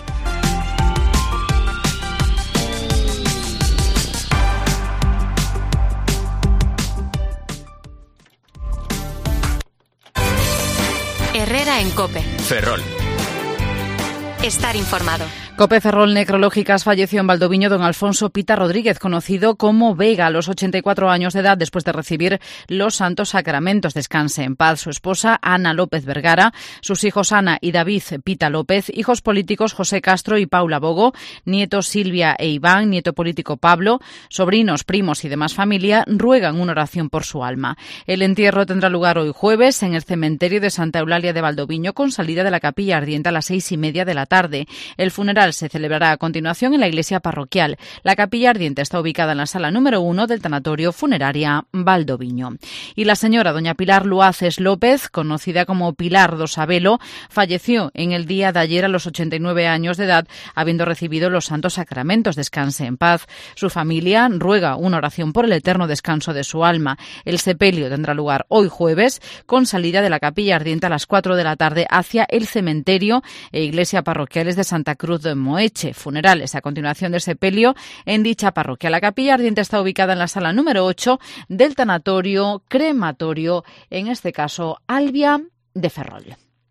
Herrera en Cope. Ferrol. Estar informado. Cope Ferrol Necrológicas falleció en Valdoviño don Alfonso Pita Rodríguez, conocido como Vega, a los ochenta y cuatro años de edad, después de recibir los santos sacramentos. Descanse en paz su esposa Ana López Vergara, sus hijos Ana y David Pita López, hijos políticos José Castro y Paula Bogo, nietos Silvia e Iván, nieto político Pablo, sobrinos, primos y demás familia ruegan una oración por su alma. El entierro tendrá lugar hoy jueves en el cementerio de Santa Eulalia de Valdoviño, con salida de la capilla ardiente a las seis y media de la tarde. El funeral funeral se celebrará a continuación en la iglesia parroquial. La capilla ardiente está ubicada en la sala número uno del tanatorio funeraria Valdoviño. Y la señora doña Pilar Luaces López, conocida como Pilar do Sabelo, falleció en el día de ayer a los ochenta y nueve años de edad, habiendo recibido los santos sacramentos. Descanse en paz. Su familia ruega una oración por el eterno descanso de su alma. El sepelio tendrá lugar hoy jueves, con salida de la capilla ardiente a las cuatro de la tarde hacia el cementerio e iglesia parroquiales de Santa Cruz de Moeche. Funerales a continuación del sepelio en dicha parroquia. La capilla ardiente está ubicada en la sala número ocho del tanatorio crematorio, en este caso Albia de Ferrol.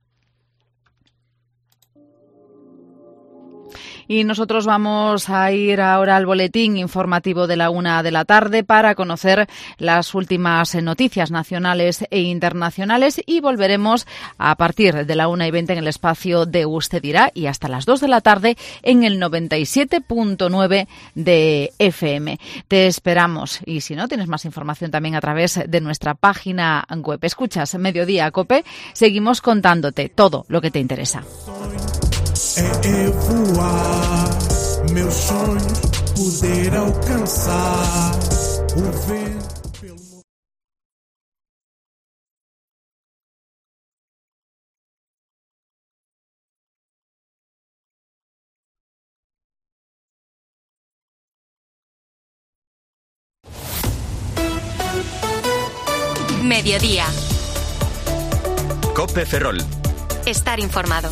Y nosotros vamos a ir ahora al boletín informativo de la una de la tarde para conocer las últimas noticias nacionales e internacionales, y volveremos a partir de la una y veinte en el espacio de Usted Dirá y hasta las dos de la tarde en el noventa y siete punto nueve de F M. Te esperamos, y si no, tienes más información también a través de nuestra página web. Escuchas Mediodía Cope, seguimos contándote todo lo que te interesa. É eu voar, meus sonhos poder alcançar o vento pelo... Mediodía. Cope Ferrol. Estar informado.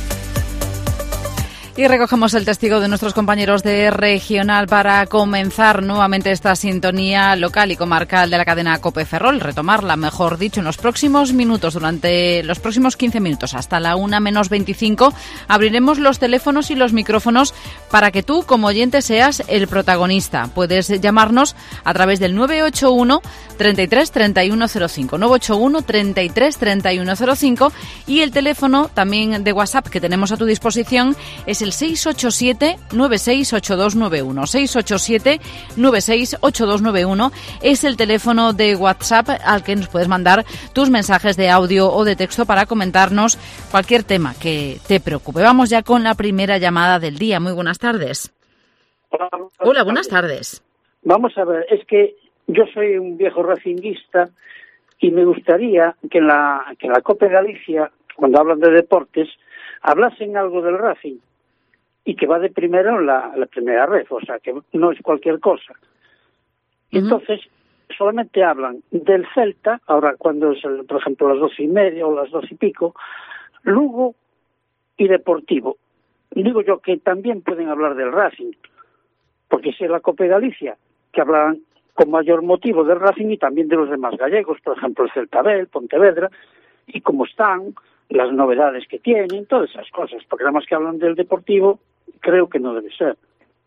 Y recogemos el testigo de nuestros compañeros de Regional para comenzar nuevamente esta sintonía local y comarcal de la cadena COPE Ferrol, retomarla, mejor dicho, en los próximos minutos, durante los próximos quince minutos, hasta la una menos veinticinco, abriremos los teléfonos y los micrófonos para que tú, como oyente, seas el protagonista. Puedes llamarnos a través del nueve ocho uno, treinta y tres, treinta y uno cero cinco, nueve ocho uno, treinta y tres, treinta y uno cero cinco, y el teléfono también de WhatsApp que tenemos a tu disposición es el seis ocho siete, nueve seis ocho dos nueve uno. seis ocho siete, nueve seis ocho dos nueve uno es el teléfono de WhatsApp al que nos puedes mandar tus mensajes de audio o de texto para comentarnos cualquier tema que te preocupe. Vamos ya con la primera llamada del día. Muy buenas tardes. Hola, Hola, buenas tardes. Vamos a ver, es que yo soy un viejo racinguista y me gustaría que en la, que en la COPE Galicia, cuando hablan de deportes, hablasen algo del Racing, y que va de primero en la, la primera red, o sea, que no es cualquier cosa. Uh-huh. Entonces, solamente hablan del Celta, ahora cuando es, el, por ejemplo, las doce y media o las doce y pico, Lugo y Deportivo. Digo yo que también pueden hablar del Racing, porque si es la Copa Galicia, que hablan con mayor motivo del Racing y también de los demás gallegos, por ejemplo, el Celta B, el Pontevedra, y cómo están, las novedades que tienen, todas esas cosas, porque nada más que hablan del Deportivo, creo que no debe ser.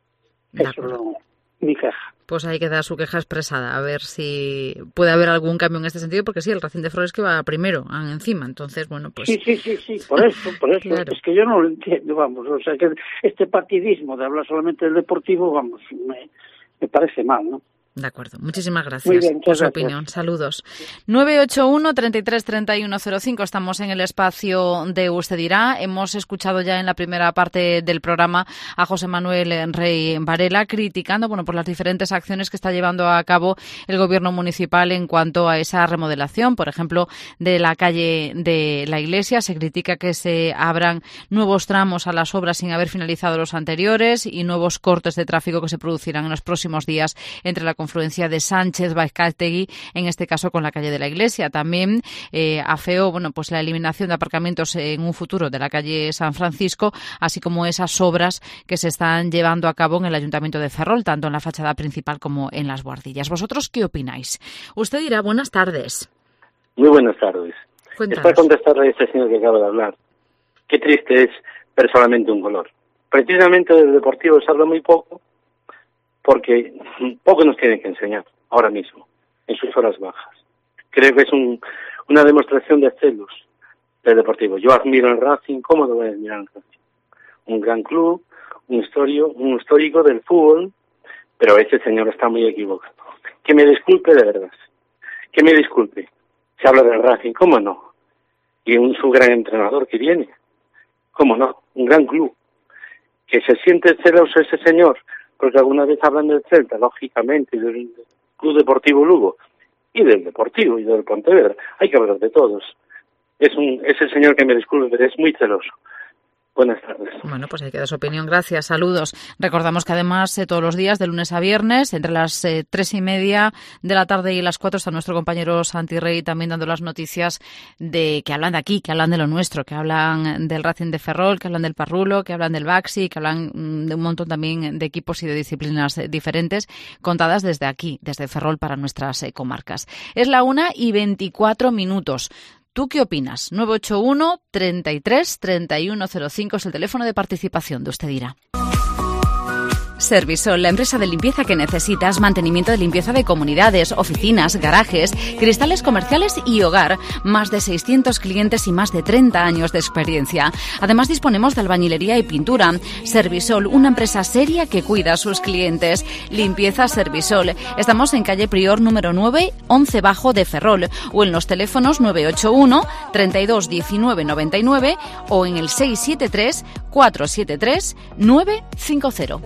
Eso es lo, mi queja. Pues ahí queda su queja expresada, a ver si puede haber algún cambio en este sentido, porque sí, el Racing de Ferrol es que va primero, encima, entonces, bueno, pues... Sí, sí, sí, sí, por eso, por eso, claro. Es que yo no lo entiendo, vamos, o sea, que este partidismo de hablar solamente del Deportivo, vamos, me, me parece mal, ¿no? De acuerdo. Muchísimas gracias bien, por su gracias. opinión. Saludos. nueve ocho uno, treinta y tres, treinta y uno cero cinco. Estamos en el espacio de Usted Dirá. Hemos escuchado ya en la primera parte del programa a José Manuel Rey Varela criticando, bueno, por las diferentes acciones que está llevando a cabo el gobierno municipal en cuanto a esa remodelación, por ejemplo, de la calle de la Iglesia. Se critica que se abran nuevos tramos a las obras sin haber finalizado los anteriores y nuevos cortes de tráfico que se producirán en los próximos días entre la confluencia de Sánchez, Baezcátegui, en este caso con la calle de la Iglesia. También eh, afeó, bueno, pues la eliminación de aparcamientos en un futuro de la calle San Francisco, así como esas obras que se están llevando a cabo en el Ayuntamiento de Ferrol, tanto en la fachada principal como en las buhardillas. ¿Vosotros qué opináis? Usted dirá, buenas tardes. Muy buenas tardes. Cuéntanos. Es para contestarle a este señor que acaba de hablar. Qué triste es ver solamente un color. Precisamente del Deportivo se habla muy poco, porque poco nos tienen que enseñar ahora mismo, en sus horas bajas. Creo que es un, una demostración de celos del Deportivo. Yo admiro el Racing, ¿cómo lo voy a admirar el Racing? Un gran club, un historio, un histórico del fútbol, pero ese señor está muy equivocado. Que me disculpe de verdad, que me disculpe. Se habla del Racing, ¿cómo no? Y un su gran entrenador que viene, ¿cómo no? Un gran club. que se siente celoso ese señor, porque alguna vez hablan del Celta, lógicamente, del Club Deportivo Lugo, y del Deportivo, y del Pontevedra. Hay que hablar de todos. Es un, ese señor que me disculpe, pero es muy celoso. Buenas tardes. Bueno, pues ahí queda su opinión. Gracias, saludos. Recordamos que además eh, todos los días, de lunes a viernes, entre las eh, tres y media de la tarde y las cuatro, está nuestro compañero Santi Rey también dando las noticias de que hablan de aquí, que hablan de lo nuestro, que hablan del Racing de Ferrol, que hablan del Parrulo, que hablan del Baxi, que hablan mm, de un montón también de equipos y de disciplinas eh, diferentes, contadas desde aquí, desde Ferrol para nuestras eh, comarcas. Es la una y veinticuatro minutos. ¿Tú qué opinas? nueve ocho uno, treinta y tres, treinta y uno cero cinco es el teléfono de participación de Usted Dirá. Servisol, la empresa de limpieza que necesitas, mantenimiento de limpieza de comunidades, oficinas, garajes, cristales comerciales y hogar. Más de seiscientos clientes y más de treinta años de experiencia. Además disponemos de albañilería y pintura. Servisol, una empresa seria que cuida a sus clientes. Limpieza Servisol. Estamos en calle Prior número nueve, once bajo de Ferrol, o en los teléfonos nueve ocho uno, treinta y dos, diecinueve, noventa y nueve o en el seis siete tres, cuatro siete tres, nueve cinco cero.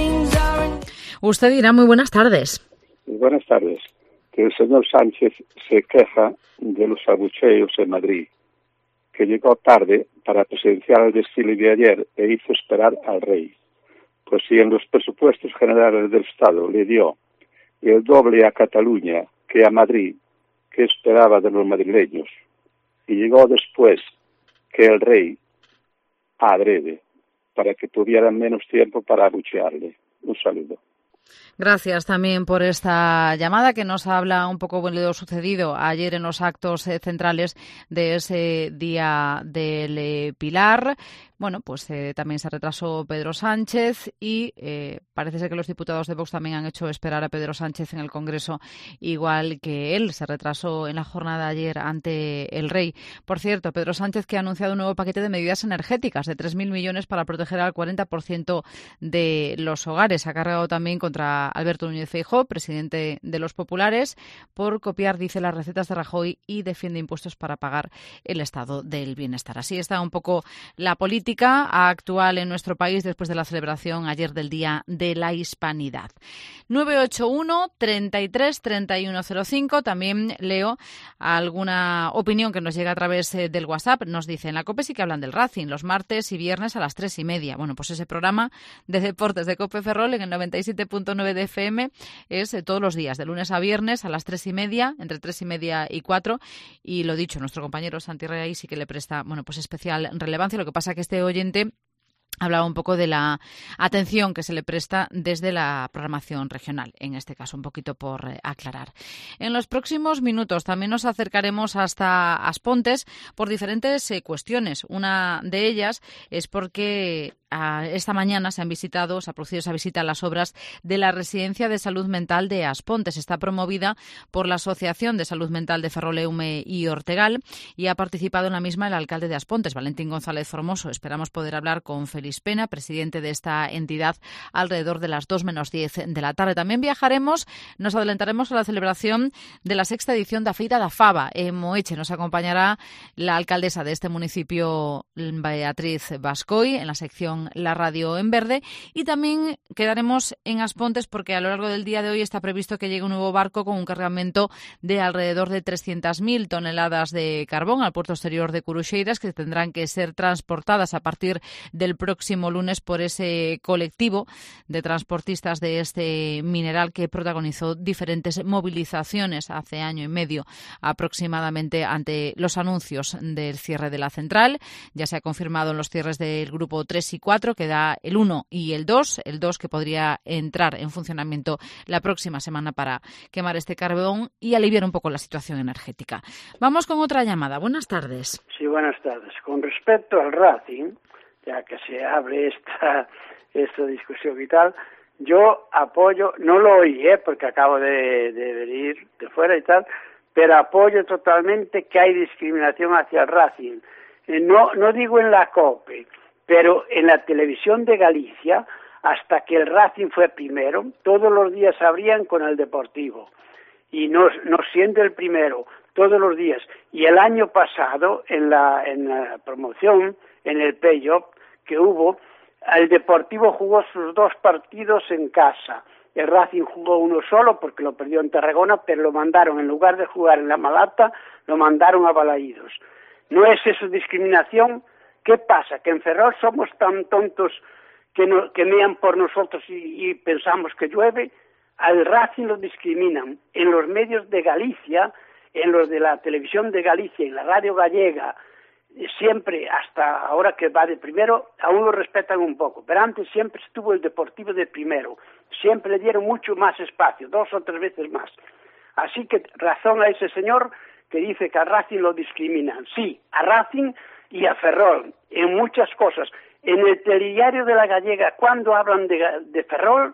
Usted dirá, muy buenas tardes. Buenas tardes. Que el señor Sánchez se queja de los abucheos en Madrid, que llegó tarde para presenciar el desfile de ayer e hizo esperar al rey. Pues si en los presupuestos generales del Estado le dio el doble a Cataluña que a Madrid, ¿qué esperaba de los madrileños? Y llegó después que el rey, adrede, para que tuvieran menos tiempo para abuchearle. Un saludo. Gracias también por esta llamada que nos habla un poco de lo sucedido ayer en los actos eh, centrales de ese Día del eh, Pilar. Bueno, pues eh, también se retrasó Pedro Sánchez y eh, parece ser que los diputados de Vox también han hecho esperar a Pedro Sánchez en el Congreso, igual que él. Se retrasó en la jornada de ayer ante el rey. Por cierto, Pedro Sánchez, que ha anunciado un nuevo paquete de medidas energéticas de tres mil millones para proteger al cuarenta por ciento de los hogares. Ha cargado también contra Alberto Núñez Feijóo, presidente de los populares, por copiar, dice, las recetas de Rajoy y defiende impuestos para pagar el estado del bienestar. Así está un poco la política actual en nuestro país después de la celebración ayer del Día de la Hispanidad. nueve ocho uno, treinta y tres, treinta y uno cero cinco. También leo alguna opinión que nos llega a través del WhatsApp. Nos dice, en la COPE sí que hablan del Racing los martes y viernes a las tres y media. Bueno, pues ese programa de deportes de COPE Ferrol en el noventa y siete punto nueve de F M es eh, todos los días, de lunes a viernes a las tres y media, entre tres y media y cuatro. Y lo dicho, nuestro compañero Santi Rey sí que le presta, bueno, pues especial relevancia. Lo que pasa que este oyente hablaba un poco de la atención que se le presta desde la programación regional, en este caso, un poquito por eh, aclarar. En los próximos minutos también nos acercaremos hasta Aspontes por diferentes eh, cuestiones. Una de ellas es porque a, esta mañana se han visitado, se ha producido esa visita a las obras de la Residencia de Salud Mental de Aspontes. Está promovida por la Asociación de Salud Mental de Ferroleume y Ortegal y ha participado en la misma el alcalde de Aspontes, Valentín González Formoso. Esperamos poder hablar con Félix Pena, presidente de esta entidad, alrededor de las dos menos diez de la tarde. También viajaremos, nos adelantaremos a la celebración de la sexta edición de la Feira da Faba en Moeche. Nos acompañará la alcaldesa de este municipio, Beatriz Bascoy, en la sección La Radio en Verde, y también quedaremos en Aspontes porque a lo largo del día de hoy está previsto que llegue un nuevo barco con un cargamento de alrededor de trescientas mil toneladas de carbón al puerto exterior de Curuxeiras, que tendrán que ser transportadas a partir del próximo lunes por ese colectivo de transportistas de este mineral que protagonizó diferentes movilizaciones hace año y medio aproximadamente ante los anuncios del cierre de la central. Ya se ha confirmado en los cierres del grupo tres y cuatro, que da el uno y el dos, el dos que podría entrar en funcionamiento la próxima semana para quemar este carbón y aliviar un poco la situación energética. Vamos con otra llamada. Buenas tardes. Sí, buenas tardes. Con respecto al Racing, ya que se abre esta, esta discusión y tal, yo apoyo, no lo oí, ¿eh? porque acabo de, de venir de fuera y tal, pero apoyo totalmente que hay discriminación hacia el Racing. Eh, no, no digo en la COPE, pero en la televisión de Galicia, hasta que el Racing fue primero, todos los días abrían con el Deportivo. Y no, no siendo el primero, todos los días. Y el año pasado, en la, en la promoción, en el playoff que hubo, el Deportivo jugó sus dos partidos en casa. El Racing jugó uno solo porque lo perdió en Tarragona, pero lo mandaron, en lugar de jugar en La Malata, lo mandaron a Balaídos. ¿No es eso discriminación? ¿Qué pasa? ¿Que en Ferrol somos tan tontos que, no, que mean por nosotros y, y pensamos que llueve? Al Racing lo discriminan. En los medios de Galicia, en los de la televisión de Galicia, en la radio gallega, siempre, hasta ahora que va de primero, aún lo respetan un poco, pero antes siempre estuvo el Deportivo de primero, siempre le dieron mucho más espacio, dos o tres veces más. Así que razón a ese señor que dice que a Racing lo discriminan. Sí, a Racing y a Ferrol, en muchas cosas. En el telediario de la gallega, cuando hablan de, de Ferrol,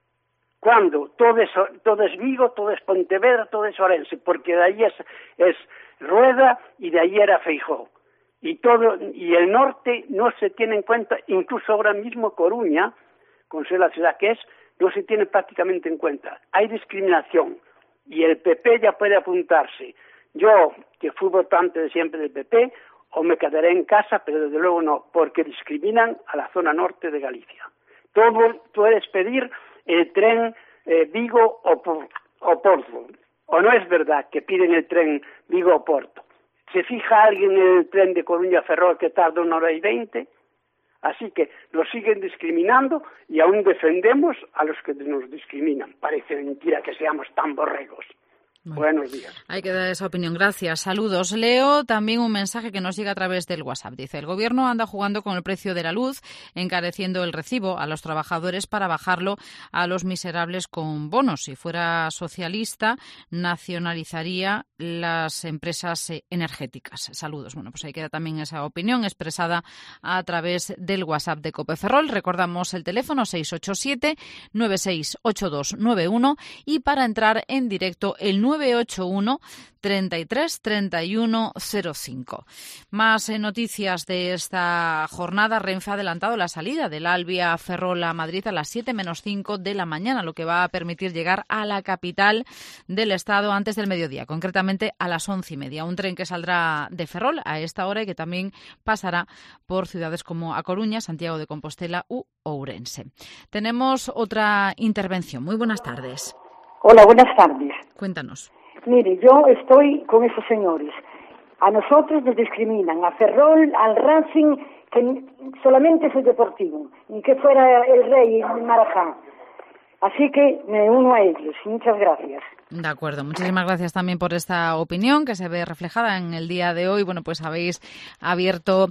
cuando todo es, todo es Vigo, todo es Pontevedra, todo es Orense, porque de ahí es, es Rueda y de ahí era Feijóo. Y todo, y el norte no se tiene en cuenta, incluso ahora mismo Coruña, con ser la ciudad que es, no se tiene prácticamente en cuenta. Hay discriminación y el P P ya puede apuntarse. Yo, que fui votante de siempre del P P, o me quedaré en casa, pero desde luego no, porque discriminan a la zona norte de Galicia. Todo puedes pedir el tren eh, Vigo o, o Porto, o no es verdad que piden el tren Vigo o Porto. ¿Se fija alguien en el tren de Coruña a Ferrol que tarda una hora y veinte? Así que nos siguen discriminando y aún defendemos a los que nos discriminan. Parece mentira que seamos tan borregos. Bueno, buenos días. Hay que dar esa opinión. Gracias. Saludos. Leo también un mensaje que nos llega a través del WhatsApp. Dice, el Gobierno anda jugando con el precio de la luz, encareciendo el recibo a los trabajadores para bajarlo a los miserables con bonos. Si fuera socialista, nacionalizaría las empresas energéticas. Saludos. Bueno, pues ahí queda también esa opinión expresada a través del WhatsApp de COPE Ferrol. Recordamos el teléfono seis ocho siete, nueve seis ocho dos nueve uno y para entrar en directo el nueve ocho uno, treinta y tres, treinta y uno, cero cinco. Más eh, noticias de esta jornada. Renfe ha adelantado la salida del Albia Ferrol a Madrid a las siete menos cinco de la mañana, lo que va a permitir llegar a la capital del Estado antes del mediodía, concretamente a las once y media. Un tren que saldrá de Ferrol a esta hora y que también pasará por ciudades como A Coruña, Santiago de Compostela u Ourense. Tenemos otra intervención. Muy buenas tardes. Hola, buenas tardes. Cuéntanos. Mire, yo estoy con esos señores. A nosotros nos discriminan, a Ferrol, al Racing, que solamente es el Deportivo, ni que fuera el Rey, el Marajá. Así que me uno a ellos. Muchas gracias. De acuerdo, muchísimas gracias también por esta opinión que se ve reflejada en el día de hoy. Bueno, pues habéis abierto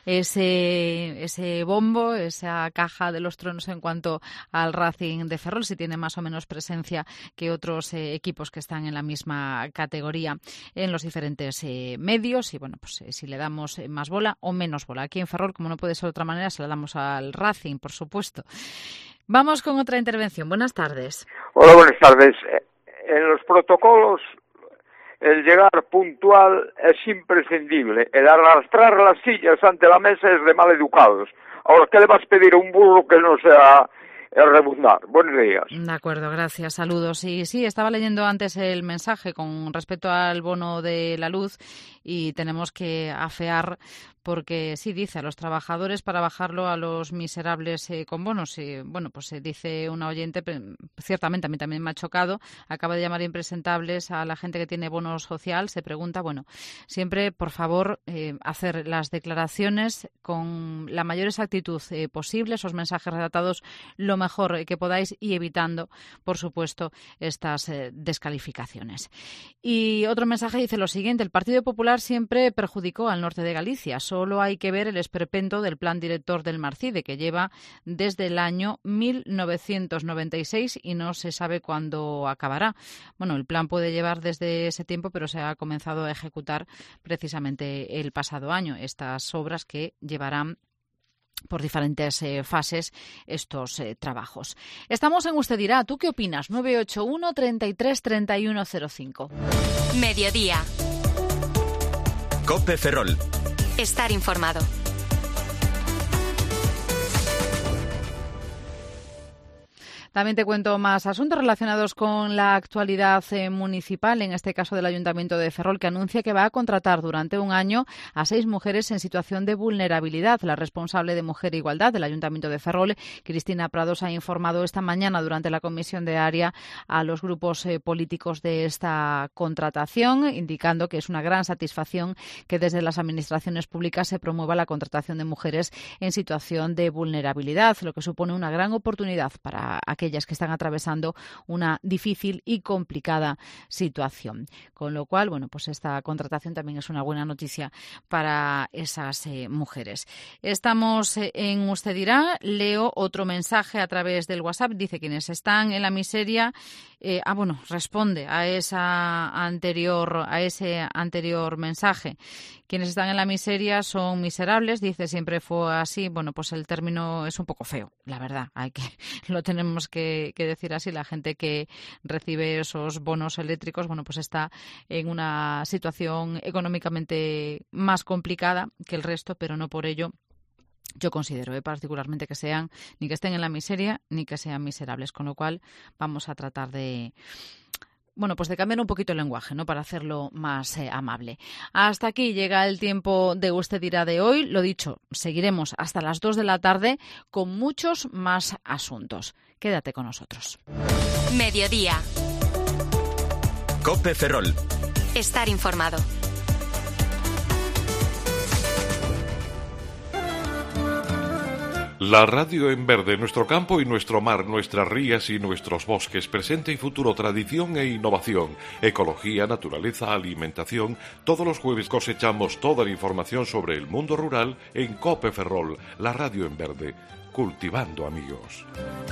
ese ese bombo, esa caja de los tronos en cuanto al Racing de Ferrol, si tiene más o menos presencia que otros eh, equipos que están en la misma categoría en los diferentes eh, medios. Y bueno, pues eh, si le damos más bola o menos bola. Aquí en Ferrol, como no puede ser de otra manera, se la damos al Racing, por supuesto. Vamos con otra intervención. Buenas tardes. Hola, buenas tardes. En los protocolos, el llegar puntual es imprescindible. El arrastrar las sillas ante la mesa es de mal educados. Ahora, ¿qué le vas a pedir a un burro que no sea el rebuznar? Buenos días. De acuerdo, gracias. Saludos. Y sí, estaba leyendo antes el mensaje con respecto al bono de la luz y tenemos que afear porque sí dice a los trabajadores para bajarlo a los miserables eh, con bonos. Y, bueno, pues eh, dice una oyente, ciertamente a mí también me ha chocado, acaba de llamar impresentables a la gente que tiene bono social. Se pregunta, bueno, siempre, por favor, eh, hacer las declaraciones con la mayor exactitud eh, posible, esos mensajes redactados lo mejor eh, que podáis y evitando, por supuesto, estas eh, descalificaciones. Y otro mensaje dice lo siguiente, el Partido Popular siempre perjudicó al norte de Galicia. Solo hay que ver el esperpento del plan director del Marcide, que lleva desde el año mil novecientos noventa y seis y no se sabe cuándo acabará. Bueno, el plan puede llevar desde ese tiempo, pero se ha comenzado a ejecutar precisamente el pasado año. Estas obras que llevarán por diferentes eh, fases estos eh, trabajos. Estamos en Usted Dirá. ¿Tú qué opinas? nueve ocho uno, treinta y tres, treinta y uno, cero cinco. Mediodía. COPE Ferrol. Estar informado. También te cuento más asuntos relacionados con la actualidad eh, municipal, en este caso del Ayuntamiento de Ferrol, que anuncia que va a contratar durante un año a seis mujeres en situación de vulnerabilidad. La responsable de Mujer e Igualdad del Ayuntamiento de Ferrol, Cristina Prados, ha informado esta mañana durante la comisión de área a los grupos eh, políticos de esta contratación, indicando que es una gran satisfacción que desde las administraciones públicas se promueva la contratación de mujeres en situación de vulnerabilidad, lo que supone una gran oportunidad para aquellas que están atravesando una difícil y complicada situación. Con lo cual, bueno, pues esta contratación también es una buena noticia para esas eh, mujeres. Estamos eh, en Usted dirá. Leo otro mensaje a través del WhatsApp. Dice: quienes están en la miseria, eh, ah, bueno, responde a esa anterior, a ese anterior mensaje. Quienes están en la miseria son miserables, dice, siempre fue así. Bueno, pues el término es un poco feo, la verdad, hay que lo tenemos que, que decir así. La gente que recibe esos bonos eléctricos, bueno, pues está en una situación económicamente más complicada que el resto, pero no por ello yo considero eh, particularmente que sean ni que estén en la miseria ni que sean miserables, con lo cual vamos a tratar de Bueno, pues de cambiar un poquito el lenguaje, ¿no?, para hacerlo más eh, amable. Hasta aquí llega el tiempo de Usted dirá de hoy. Lo dicho, seguiremos hasta las dos de la tarde con muchos más asuntos. Quédate con nosotros. Mediodía. COPE Ferrol. Estar informado. La radio en verde, nuestro campo y nuestro mar, nuestras rías y nuestros bosques, presente y futuro, tradición e innovación, ecología, naturaleza, alimentación. Todos los jueves cosechamos toda la información sobre el mundo rural en COPE Ferrol, la radio en verde, cultivando amigos.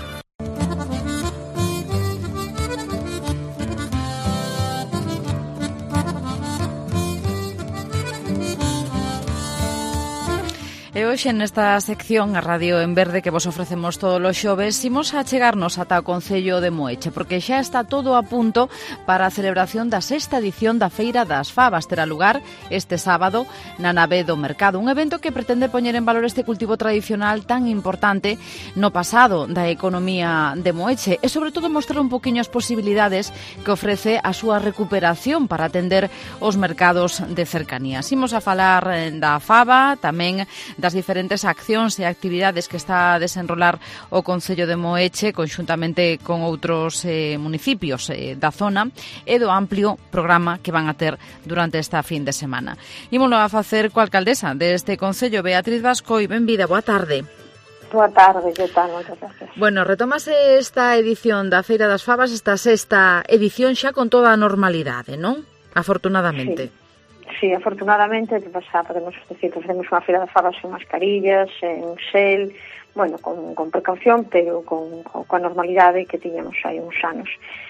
E hoxe nesta sección, a Radio en Verde, que vos ofrecemos todos os xoves, imos a chegarnos ata o Concello de Moeche, porque xa está todo a punto para a celebración da sexta edición da Feira das Favas. Terá lugar este sábado na nave do Mercado, un evento que pretende poñer en valor este cultivo tradicional tan importante no pasado da economía de Moeche e, sobre todo, mostrar un poquinho as posibilidades que ofrece a súa recuperación para atender os mercados de cercanías. Imos a falar da fava, tamén das diferentes accións e actividades que está a desenrolar o Concello de Moeche conxuntamente con outros eh, municipios eh, da zona e do amplio programa que van a ter durante esta fin de semana. Ímolo a facer coa alcaldesa deste Concello, Beatriz Bascoi. Benvida, boa tarde. Boa tarde, que tal? Moitas gracias. Bueno, retomase esta edición da Feira das Favas, esta sexta edición xa con toda a normalidade, non? Afortunadamente. Sí. Sí, afortunadamente, xa podemos decir que facemos unha feira de favas en mascarillas, en gel, bueno, con, con precaución, pero con, con, con a normalidade que tiñamos hai uns anos.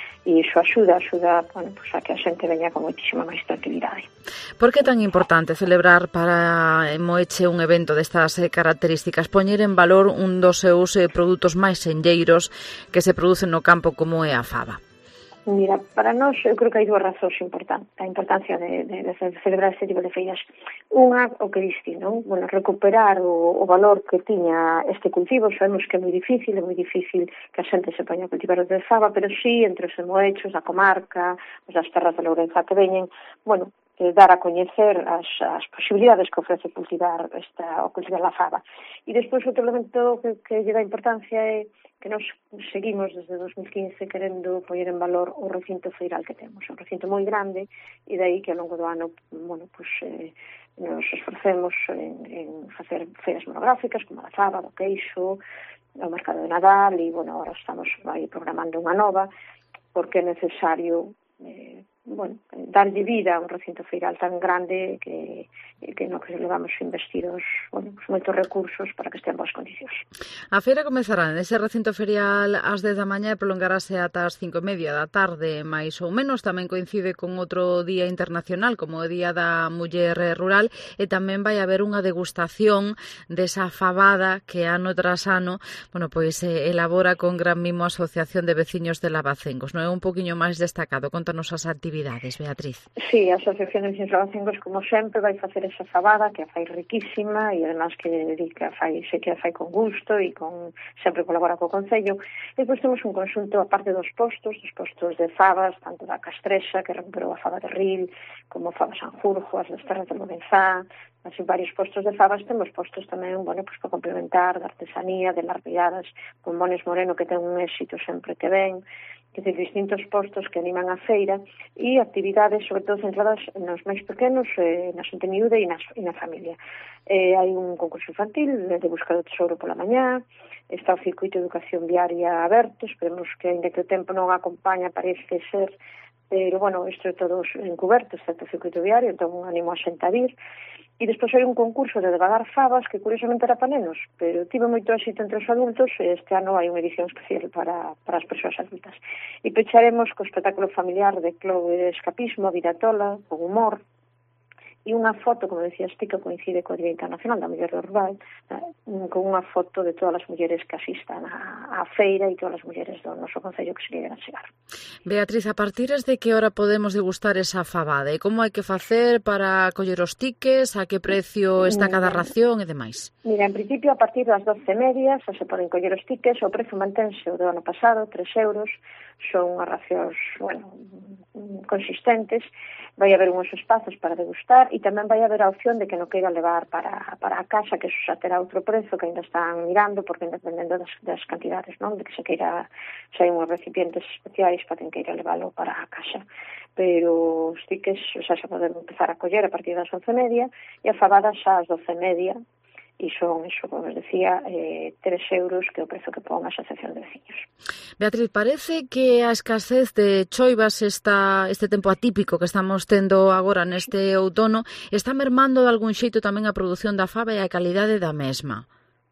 E iso axuda, axuda, bueno, pues a que a xente veña con moitísima máis tranquilidade. Por que é tan importante celebrar para Moeche un evento destas características, poñer en valor un dos seus eh, produtos máis senlleiros que se producen no campo como é a fava? Mira, para nós eu creo que hai dúas razóns importantes, a importancia de, de, de celebrar este tipo de feiras. Unha, o que diste, non? Bueno, recuperar o, o valor que tiña este cultivo. Sabemos que é moi difícil, é moi difícil que a xente se poña a cultivar o de fava, pero sí, entre os moechos, a comarca, os das terras de Lourenza que veñen, bueno, eh, dar a coñecer as, as posibilidades que ofrece cultivar esta, o cultivar a fava. E despois outro elemento que, que lle dá importancia é que nos seguimos desde dos mil quince querendo poñer en valor o recinto feiral que temos. É un recinto moi grande e dai que ao longo do ano, bueno, pues, eh, nos esforcemos en, en facer feiras monográficas como a da fava, do queixo, o mercado de Nadal e, bueno, agora estamos aí programando unha nova porque é necesario eh, bueno, darlle vida a un recinto feiral tan grande que, que no que levamos investidos, bueno, pues, moitos recursos para que estén en boas condicións. A feira comezará nese recinto ferial ás dez da mañá e prolongarase ata as cinco e media da tarde, máis ou menos. Tamén coincide con outro día internacional como o Día da Muller Rural e tamén vai haber unha degustación desa fabada que ano tras ano, bueno, pois eh, elabora con gran mimo a Asociación de Veciños de Lavacengos. Non é un poquinho máis destacado? Contanos as actividades actividades, Beatriz? Sí, a Asociación de Veciños Lavacengos, como sempre, vai facer esa fabada, que a fai riquísima, e además que dedica, fai, sei que a fai con gusto, e con sempre colabora co Concello. E depois temos un conxunto, aparte dos postos, dos postos de fabas, tanto da Castrexa, que recuperou a faba de Ril, como faba Sanjurjo, as das terras de Lorenzá, así varios postos de fabas. Temos postos tamén, bueno, pues, para complementar, de artesanía, de larviadas, con Bones Moreno, que ten un éxito sempre que ven, que ten distintos postos que animan a feira, e actividades, sobre todo, centradas nos máis pequenos, eh, na xente miúda e, e na familia. Eh, hai un concurso infantil de busca do tesouro pola mañá, está o circuito de educación viaria aberto, esperemos que, ainda que o tempo non acompaña, parece ser, pero, bueno, isto é todo encuberto, está o circuito viario, entón animo a xente a vir. E despois hai un concurso de devagar fabas, que curiosamente era para nenos, pero tivo moito éxito entre os adultos, e este ano hai unha edición especial para, para as persoas adultas. E pecharemos co espectáculo familiar de Club de Escapismo, Vidatola, con humor, e unha foto, como decías ti, que coincide co Día Internacional da Muller Rural, con unha foto de todas as mulleres que asistan á feira e todas as mulleres do noso Concello que se queran chegar. Beatriz, a partir de que hora podemos degustar esa fabada? E como hai que facer para coller os tiques? A que precio está cada ración e demais? Mira, en principio, a partir das doce e media xa se poden coller os tiques. O prezo mantense o do ano pasado, tres euros. Son unhas racións, bueno, consistentes. Vai haber unhos espazos para degustar, e tamén vai haber a opción de que non queira levar para, para a casa, que xa terá outro prezo, que ainda están mirando, porque dependendo das, das cantidades, non? De que se queira, se hai unhos recipientes especiais para quen queira leválo para a casa. Pero os tiques xa se poden empezar a coller a partir das once e media, e a fabada xa ás doce e media, e son, iso, como os decía, eh, tres euros, que é o prezo que pon a Asociación de Veciños. Beatriz, parece que a escasez de choivas, esta, este tempo atípico que estamos tendo agora neste outono, está mermando de algún xeito tamén a produción da faba e a calidade da mesma.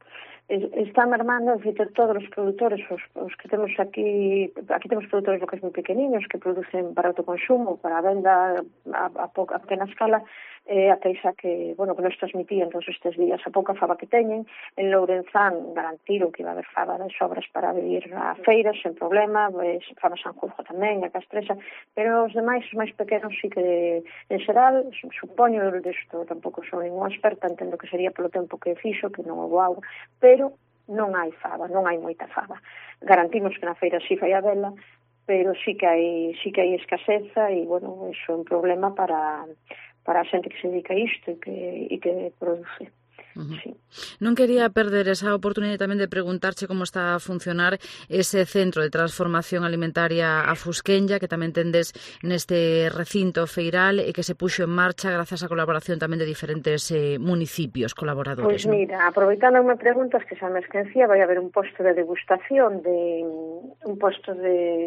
Está mermando, en feito, todos os produtores, os, os que temos aquí, aquí temos produtores locais moi pequeninos que producen para autoconsumo, para a venda a, a, a pequena escala, eh, a queixa que, bueno, que nos transmitían todos estes días, a pouca faba que teñen. En Lourenzán garantiron que iba a haber faba de sobras para vivir a feiras, sen problema, pues, faba Sanjurjo tamén, a Castrexa, pero os demais, os máis pequenos, sí que, en xeral, supoño, desto tampouco son ningún experta, entendo que sería polo tempo que fixo, que non houve auga, pero non hai faba, non hai moita faba. Garantimos que na feira sí fai a vela, pero sí que hai, sí que hai escaseza, e, bueno, iso é un problema para... para a xente que se dedica a isto e que, e que produce. Uh-huh. Sí. Non quería perder esa oportunidade tamén de preguntarche como está a funcionar ese centro de transformación alimentaria a Fusquenlla, que tamén tendes neste recinto feiral e que se puxo en marcha grazas á colaboración tamén de diferentes eh, municipios colaboradores. Pois pues mira, ¿no? Aproveitando me preguntas, que xa me esquecía, vai haber un posto de degustación, de un posto de...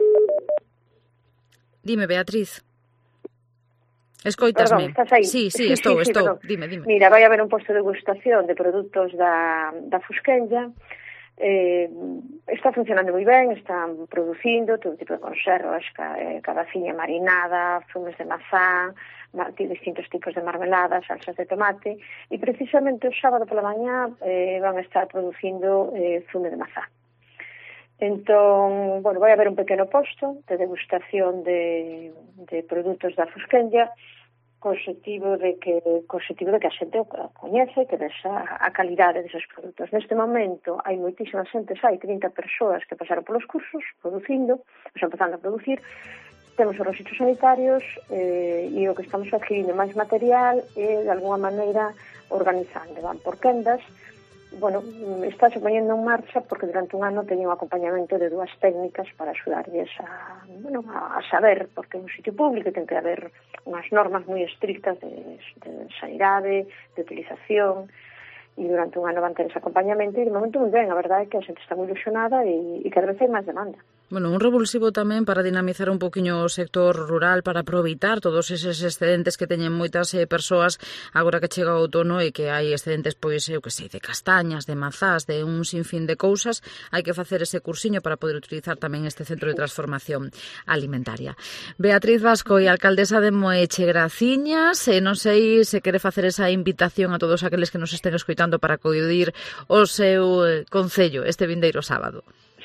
Dime, Beatriz. Escoitasme. Perdón, estás aí? Sí, sí, estou, sí, sí, estou. Perdón. Dime, dime. Mira, vai haber un posto de degustación de produtos da, da Fusquenlla. Eh, está funcionando moi ben, están producindo todo tipo de conservas, cabaciña marinada, zumes de mazá, distintos tipos de marmeladas, salsas de tomate, e precisamente o sábado pola mañá eh, van a estar producindo eh, zume de mazá. Entón, bueno, vai haber un pequeno posto de degustación de, de produtos da Fusquenlla, co objetivo de que, co objetivo de que a xente o coñece, que des a, a calidade deses produtos. Neste momento hai moitísimas xentes, hai trinta persoas que pasaron polos cursos, producindo, ou sea, empezando a producir. Temos os registros sanitarios eh, e o que estamos adquirindo máis material e, de alguna maneira, organizando. Van por quendas. Bueno, está se poñendo en marcha porque durante un ano teñen un acompañamento de dúas técnicas para axudarlles a, bueno, a saber, porque é un sitio público ten que haber unhas normas moi estrictas de, de sanidade, de utilización, e durante un ano van ter ese acompañamento, e de momento moi ben, a verdade é que a xente está moi ilusionada e, e cada vez hai máis demanda. Bueno, un revulsivo tamén para dinamizar un poquinho o sector rural, para aproveitar todos eses excedentes que teñen moitas eh, persoas agora que chega o outono e que hai excedentes, pois, eu que sei, de castañas, de mazás, de un sinfín de cousas. Hai que facer ese cursiño para poder utilizar tamén este centro de transformación alimentaria. Beatriz Bascoi, alcaldesa de Moeche, graciñas, e non sei se quere facer esa invitación a todos aqueles que nos estén escoitando para acudir ao seu concello este vindeiro sábado.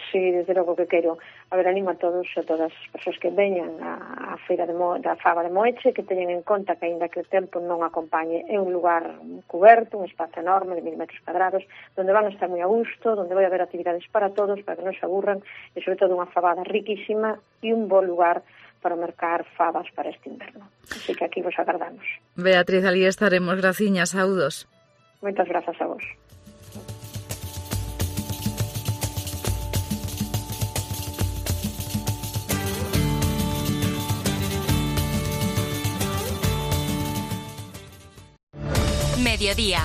sí, desde logo que quero a ver, animo a todos e todas as persoas que veñan a, a feira de Mo, da Faba de Moeche, que teñen en conta que aínda que o tempo non acompañe, é un lugar coberto, un espazo enorme de mil metros cuadrados, donde van a estar moi a gusto, donde vai haber actividades para todos, para que non se aburran, e sobre todo unha fabada riquísima e un bo lugar para mercar fabas para este inverno. Así que aquí vos agardamos. Beatriz, ali estaremos. Graciñas, saúdos. Moitas grazas a vos. Mediodía.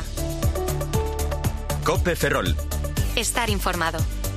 COPE Ferrol. Estar informado.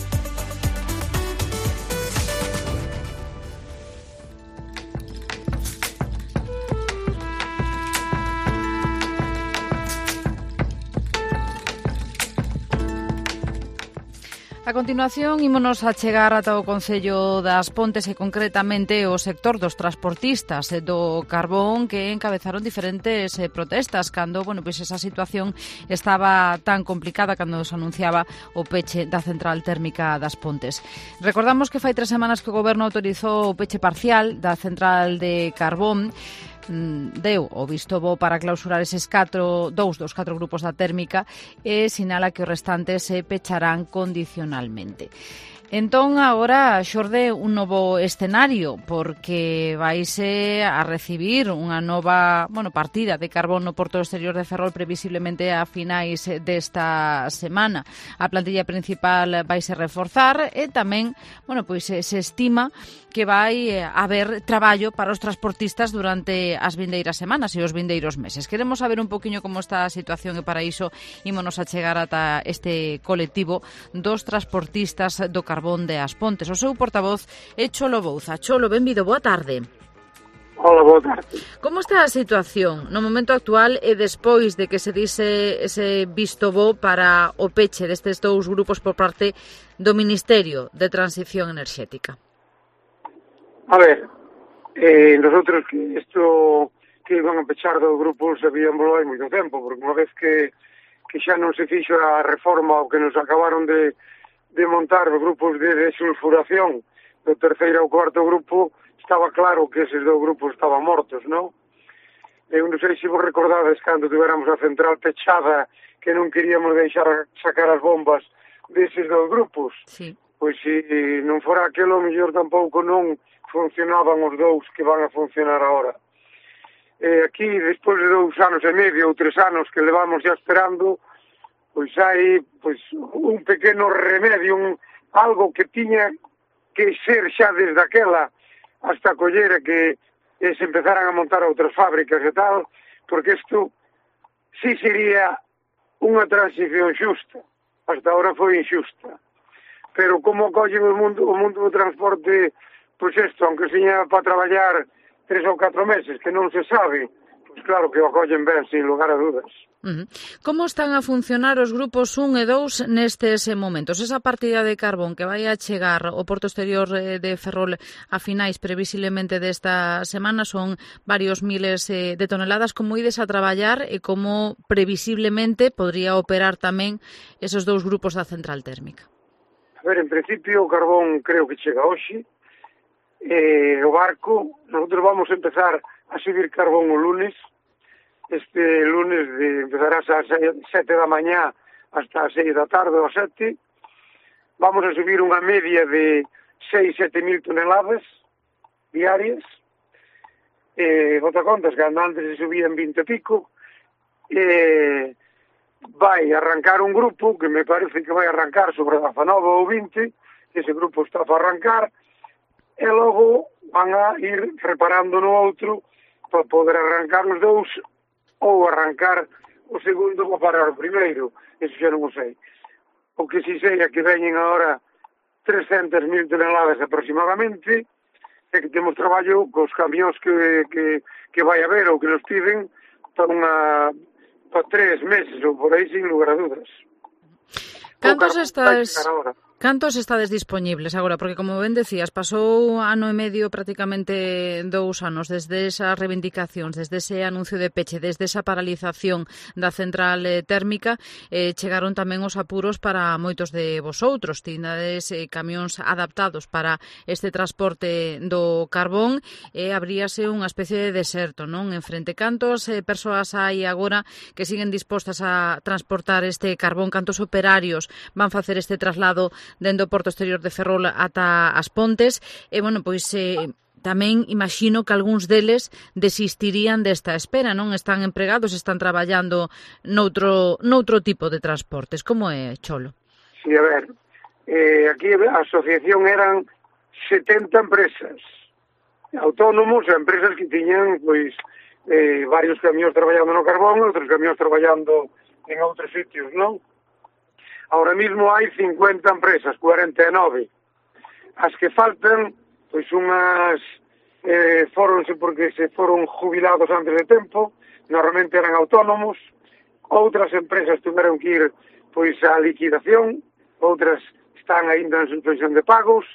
A continuación, ímonos a chegar ata o Concello das Pontes e concretamente o sector dos transportistas do carbón que encabezaron diferentes eh, protestas cando, bueno, pois esa situación estaba tan complicada cando se anunciaba o peche da central térmica das Pontes. Recordamos que fai tres semanas que o Goberno autorizou o peche parcial da central de carbón, deu o visto bo para clausurar eses catro, dous dos catro grupos da térmica e sinala que os restantes se pecharán condicionalmente. Entón, agora xorde un novo escenario porque vaise a recibir unha nova, bueno, partida de carbón no porto exterior de Ferrol previsiblemente a finais desta semana. A plantilla principal vaise reforzar e tamén, bueno, pois se estima que vai haber traballo para os transportistas durante as vindeiras semanas e os vindeiros meses. Queremos saber un poquinho como está a situación e para iso ímonos a chegar ata este colectivo dos transportistas do carbón de As Pontes. O seu portavoz é Cholo Bouza. Cholo, benvido, boa tarde. Hola, boa tarde. Como está a situación no momento actual e despois de que se dise ese visto bo para o peche destes dous grupos por parte do Ministerio de Transición Enerxética? A ver, eh, nosotros que isto que iban a pechar dos grupos sabíamoslo hai moito tempo, porque unha vez que, que xa non se fixo a reforma o que nos acabaron de, de montar os grupos de desulfuración do terceiro ou cuarto grupo, estaba claro que eses dous grupos estaban mortos, non? Eu non sei se vos recordades cando tuveramos a central pechada que non queríamos deixar sacar as bombas deses dous grupos. Sí. Pois se non fora aquelo, mellor tampouco non funcionaban os dous que van a funcionar agora. Eh, aquí, despois de dous anos e medio ou tres anos que levamos xa esperando, pois hai pois, un pequeno remedio, un, algo que tiña que ser xa desde aquela hasta collera que eh, se empezaran a montar outras fábricas e tal, porque isto sí sería unha transición xusta. Hasta ahora foi injusta. Pero como collen o mundo, o mundo do transporte, pois isto, aunque seña para traballar tres ou catro meses, que non se sabe, pois claro que o acollen ben, sin lugar a dudas. Uh-huh. Como están a funcionar os grupos un e dous nestes momentos? Esa partida de carbón que vai a chegar ao porto exterior de Ferrol a finais previsiblemente desta semana son varios miles de toneladas. Como ides a traballar e como previsiblemente podría operar tamén esos dous grupos da central térmica? A ver, en principio o carbón creo que chega hoxe. Eh, o barco, nosotros vamos a empezar a subir carbón o lunes. Este lunes de, empezarás a sete da mañá hasta as seis da tarde ou sete. Vamos a subir unha media de seis, sete mil toneladas diarias. Eh, bota contas que antes se subían vinte e pico. Eh, vai arrancar un grupo que me parece que vai arrancar sobre dezanove ou vinte. Ese grupo está para arrancar. E logo van a ir reparando no outro para poder arrancar os dous ou arrancar o segundo para parar o primeiro. Eso xa non o sei. O que si sei é que veñen agora trescentas mil toneladas aproximadamente e que temos traballo cos camións que, que, que vai haber ou que nos piden para unha para tres meses ou por aí sin lugar a dudas. Cantos estás... Cantos estades dispoñibles agora? Porque, como ben decías, pasou ano e medio, prácticamente dous anos, desde esas reivindicacións, desde ese anuncio de peche, desde esa paralización da central eh, térmica, eh, chegaron tamén os apuros para moitos de vosoutros. Tindades eh, camións adaptados para este transporte do carbón e abríase unha especie de deserto, non? En frente, cantos eh, persoas hai agora que siguen dispostas a transportar este carbón? Cantos operarios van facer este traslado dende o porto exterior de Ferrol ata as Pontes? E, bueno, pois eh, tamén imagino que algúns deles desistirían desta espera, non? Están empregados, están traballando noutro, noutro tipo de transportes. Como é, Cholo? Sí, a ver, eh, aquí a asociación eran setenta empresas, autónomos e empresas que tiñan, pois, eh, varios camións traballando no carbón, outros camións traballando en outros sitios, non? Ahora mismo hai cincuenta empresas, cuarenta e nove. As que faltan, pois unhas eh, foronse porque se foron jubilados antes de tempo, normalmente eran autónomos, outras empresas tuveron que ir pois á liquidación, outras están aínda en suspensión de pagos,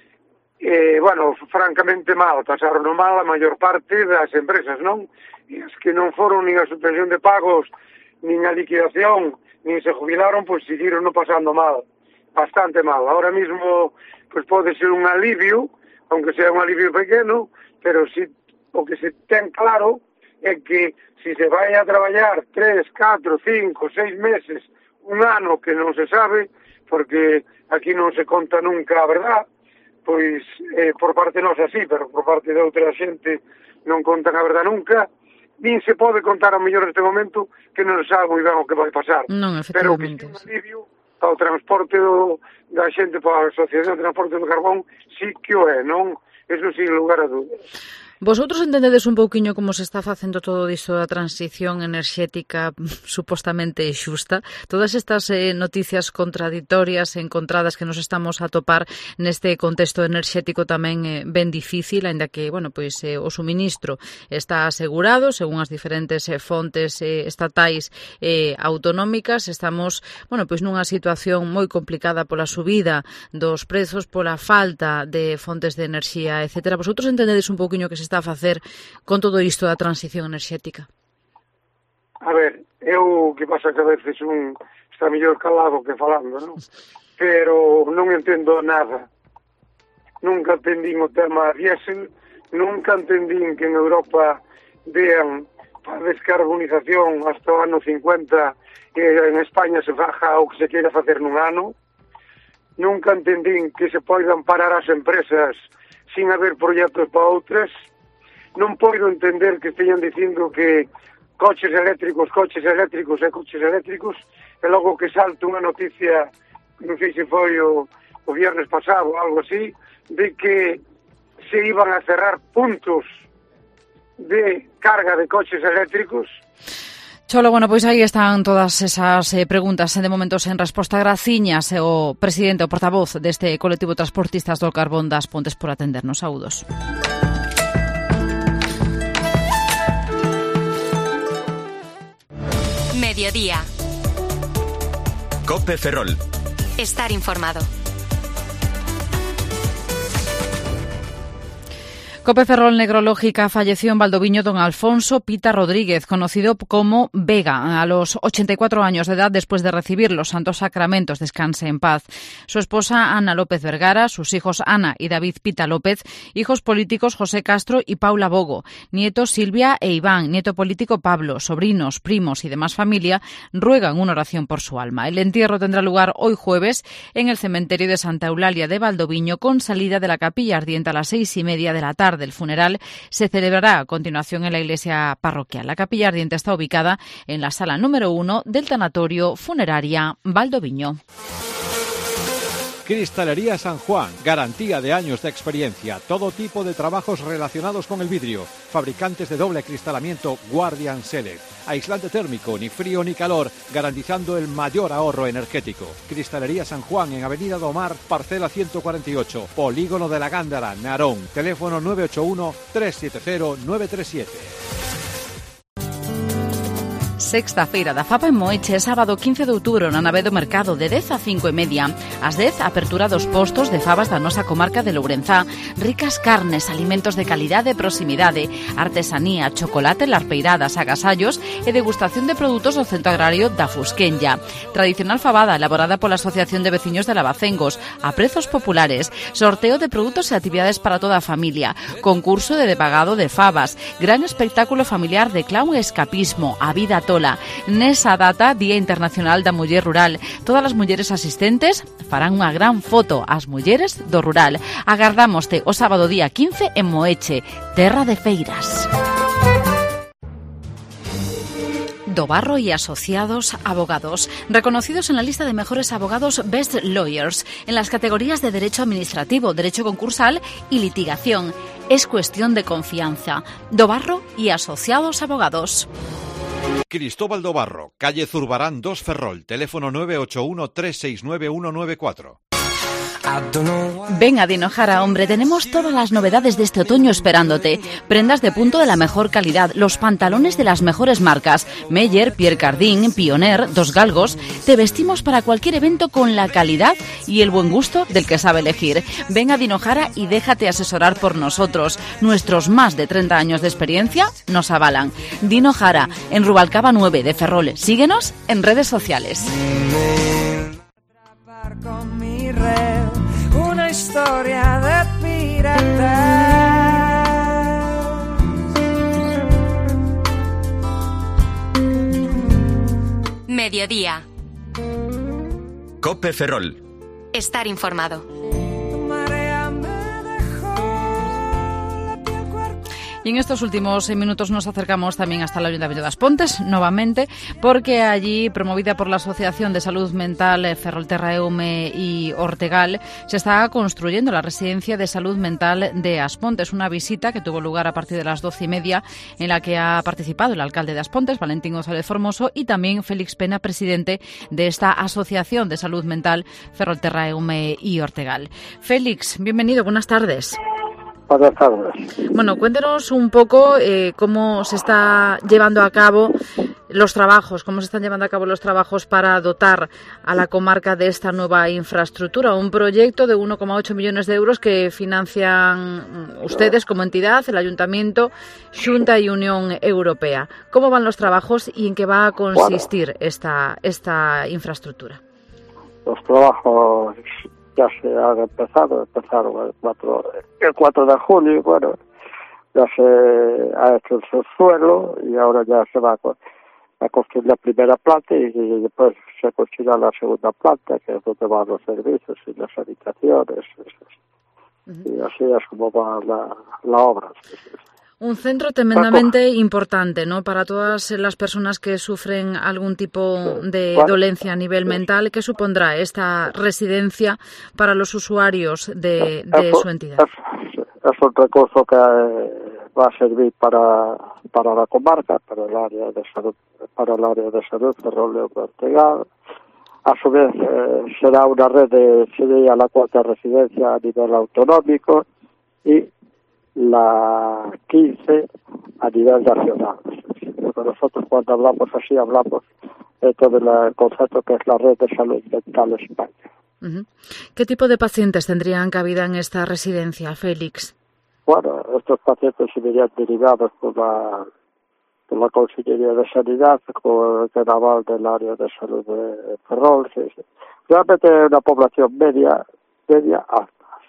e, bueno, francamente mal, pasaron mal a maior parte das empresas, non? E as que non foron nin a suspensión de pagos, nin a liquidación, nin se jubilaron, pois seguiron no pasando mal, bastante mal. Ahora mismo, pois pode ser un alivio, aunque sea un alivio pequeno, pero si o que se ten claro é que si se vai a traballar tres, catro, cinco, seis meses, un ano que non se sabe, porque aquí non se conta nunca a verdad, pois eh, por parte nosa sí, pero por parte de outra xente non contan a verdad nunca, nin se pode contar ao mellor neste momento que non sabe moi ben o que vai pasar. Non, pero que é un alivio ao transporte do, da xente, para a Asociación de Transporte do Carbón, sí que o é, non? Eso sin lugar a dúdas. Vosotros entendedes un pouquiño como se está facendo todo isto da transición enerxética supostamente xusta? Todas estas eh, noticias contraditorias, encontradas que nos estamos a topar neste contexto enerxético tamén eh, ben difícil, aínda que, bueno, pois eh, o suministro está asegurado según as diferentes eh, fontes eh, estatais e eh, autonómicas. Estamos, bueno, pois nunha situación moi complicada pola subida dos prezos, pola falta de fontes de enerxía, etcétera. Vosotros entendedes un pouquiño que se está a facer con todo isto da transición enerxética? A ver, eu que pasa que a veces un está mellor calado que falando, non? Pero non entendo nada. Nunca entendín o tema diésel, nunca entendín que en Europa dean para descarbonización hasta o ano cincuenta e en España se faja o que se queira facer nun ano. Nunca entendín que se poidan parar as empresas sin haber proxectos para outras. Non podo entender que esteñan dicindo que coches eléctricos, coches eléctricos e coches eléctricos, e logo que salta unha noticia, non sei se foi o, o viernes pasado ou algo así, de que se iban a cerrar puntos de carga de coches eléctricos. Cholo, bueno, pois aí están todas esas eh, preguntas de momento sen resposta. Graciñas o presidente, o portavoz deste colectivo Transportistas do Carbón das Pontes por atendernos. Saúdos. Mediodía. COPE Ferrol. Estar informado. COPE Ferrol Negrológica falleció en Valdoviño don Alfonso Pita Rodríguez, conocido como Vega, a los ochenta y cuatro años de edad después de recibir los santos sacramentos. Descanse en paz. Su esposa Ana López Vergara, sus hijos Ana y David Pita López, hijos políticos José Castro y Paula Bogo, nietos Silvia e Iván, nieto político Pablo, sobrinos, primos y demás familia ruegan una oración por su alma. El entierro tendrá lugar hoy jueves en el cementerio de Santa Eulalia de Valdoviño, con salida de la capilla ardiente a las seis y media de la tarde. El funeral se celebrará a continuación en la iglesia parroquial. La capilla ardiente está ubicada en la sala número uno del tanatorio Funeraria Valdoviño. Cristalería San Juan, garantía de años de experiencia, todo tipo de trabajos relacionados con el vidrio, fabricantes de doble acristalamiento Guardian Select, aislante térmico, ni frío ni calor, garantizando el mayor ahorro energético. Cristalería San Juan en Avenida Domar, parcela ciento cuarenta y ocho, Polígono de la Gándara, Narón, teléfono nueve ocho uno, tres siete cero, nueve tres siete. Sexta feira da Faba en Moeche, sábado quince de outubro na nave do mercado de dez a cinco e media. Ás dez, apertura dos postos de fabas da nosa comarca de Lourenzá. Ricas carnes, alimentos de calidade e proximidade, artesanía, chocolate, larpeiradas, agasallos e degustación de produtos do Centro Agrario da Fusquenlla. Tradicional fabada elaborada pola Asociación de Veciños de Lavacengos, a prezos populares, sorteo de produtos e actividades para toda a familia, concurso de debagado de fabas, gran espectáculo familiar de clown e escapismo, a vida tola. Nesa data, Día Internacional da Muller Rural, todas as mulleres asistentes farán unha gran foto ás mulleres do rural. Agardámoste o sábado día quince en Moeche, terra de feiras. Dobarro y Asociados Abogados, reconocidos en la lista de mejores abogados Best Lawyers, en las categorías de Derecho Administrativo, Derecho Concursal y Litigación. Es cuestión de confianza. Dobarro y Asociados Abogados. Cristóbal Dobarro, calle Zurbarán dos Ferrol, teléfono nueve ocho uno tres seis nueve uno nueve cuatro. Ven a Dinojara, hombre, tenemos todas las novedades de este otoño esperándote. Prendas de punto de la mejor calidad, los pantalones de las mejores marcas, Meyer, Pierre Cardin, Pioneer, Dos Galgos. Te vestimos para cualquier evento con la calidad y el buen gusto del que sabe elegir. Ven a Dinojara y déjate asesorar por nosotros. Nuestros más de treinta años de experiencia nos avalan. Dinojara, en Rubalcaba nueve de Ferrol. Síguenos en redes sociales. Con mi red, una historia de piratas. Mediodía. Cope Ferrol. Estar informado. Y en estos últimos minutos nos acercamos también hasta el Ayuntamiento de As Pontes, nuevamente, porque allí, promovida por la Asociación de Salud Mental Ferrolterra Eume y Ortegal, se está construyendo la Residencia de Salud Mental de As Pontes, una visita que tuvo lugar a partir de las doce y media, en la que ha participado el alcalde de As Pontes, Valentín González Formoso, y también Félix Pena, presidente de esta Asociación de Salud Mental Ferrolterra Eume y Ortegal. Félix, bienvenido, buenas tardes. Buenas tardes. Bueno, cuéntenos un poco eh, cómo se está llevando a cabo los trabajos, cómo se están llevando a cabo los trabajos para dotar a la comarca de esta nueva infraestructura, un proyecto de uno coma ocho millones de euros que financian ustedes como entidad, el Ayuntamiento, Xunta y Unión Europea. ¿Cómo van los trabajos y en qué va a consistir bueno, esta, esta infraestructura? Los trabajos ya se han empezado, empezaron el cuatro, el cuatro de julio, bueno, ya se ha hecho el subsuelo y ahora ya se va a, a construir la primera planta y, y después se construirá la segunda planta, que es donde van los servicios y las habitaciones. Uh-huh. Y así es como va la, la obra. Un centro tremendamente importante, ¿no?, para todas las personas que sufren algún tipo de bueno, dolencia a nivel sí. mental. ¿Qué supondrá esta residencia para los usuarios de, de es, su entidad? Es, es un recurso que va a servir para para la comarca, para el área de salud, para el área de salud Ferrol de Ortegal. A su vez eh, será una red de sería la cuarta residencia a nivel autonómico y la quince a nivel nacional. Porque nosotros cuando hablamos así hablamos de todo el concepto que es la red de salud mental España. Uh-huh. ¿Qué tipo de pacientes tendrían cabida en esta residencia, Félix? Bueno, estos pacientes serían derivados por la por la Consellería de Sanidad, con el naval del área de salud de Ferrol. Sí, sí. Realmente es una población media, media alta.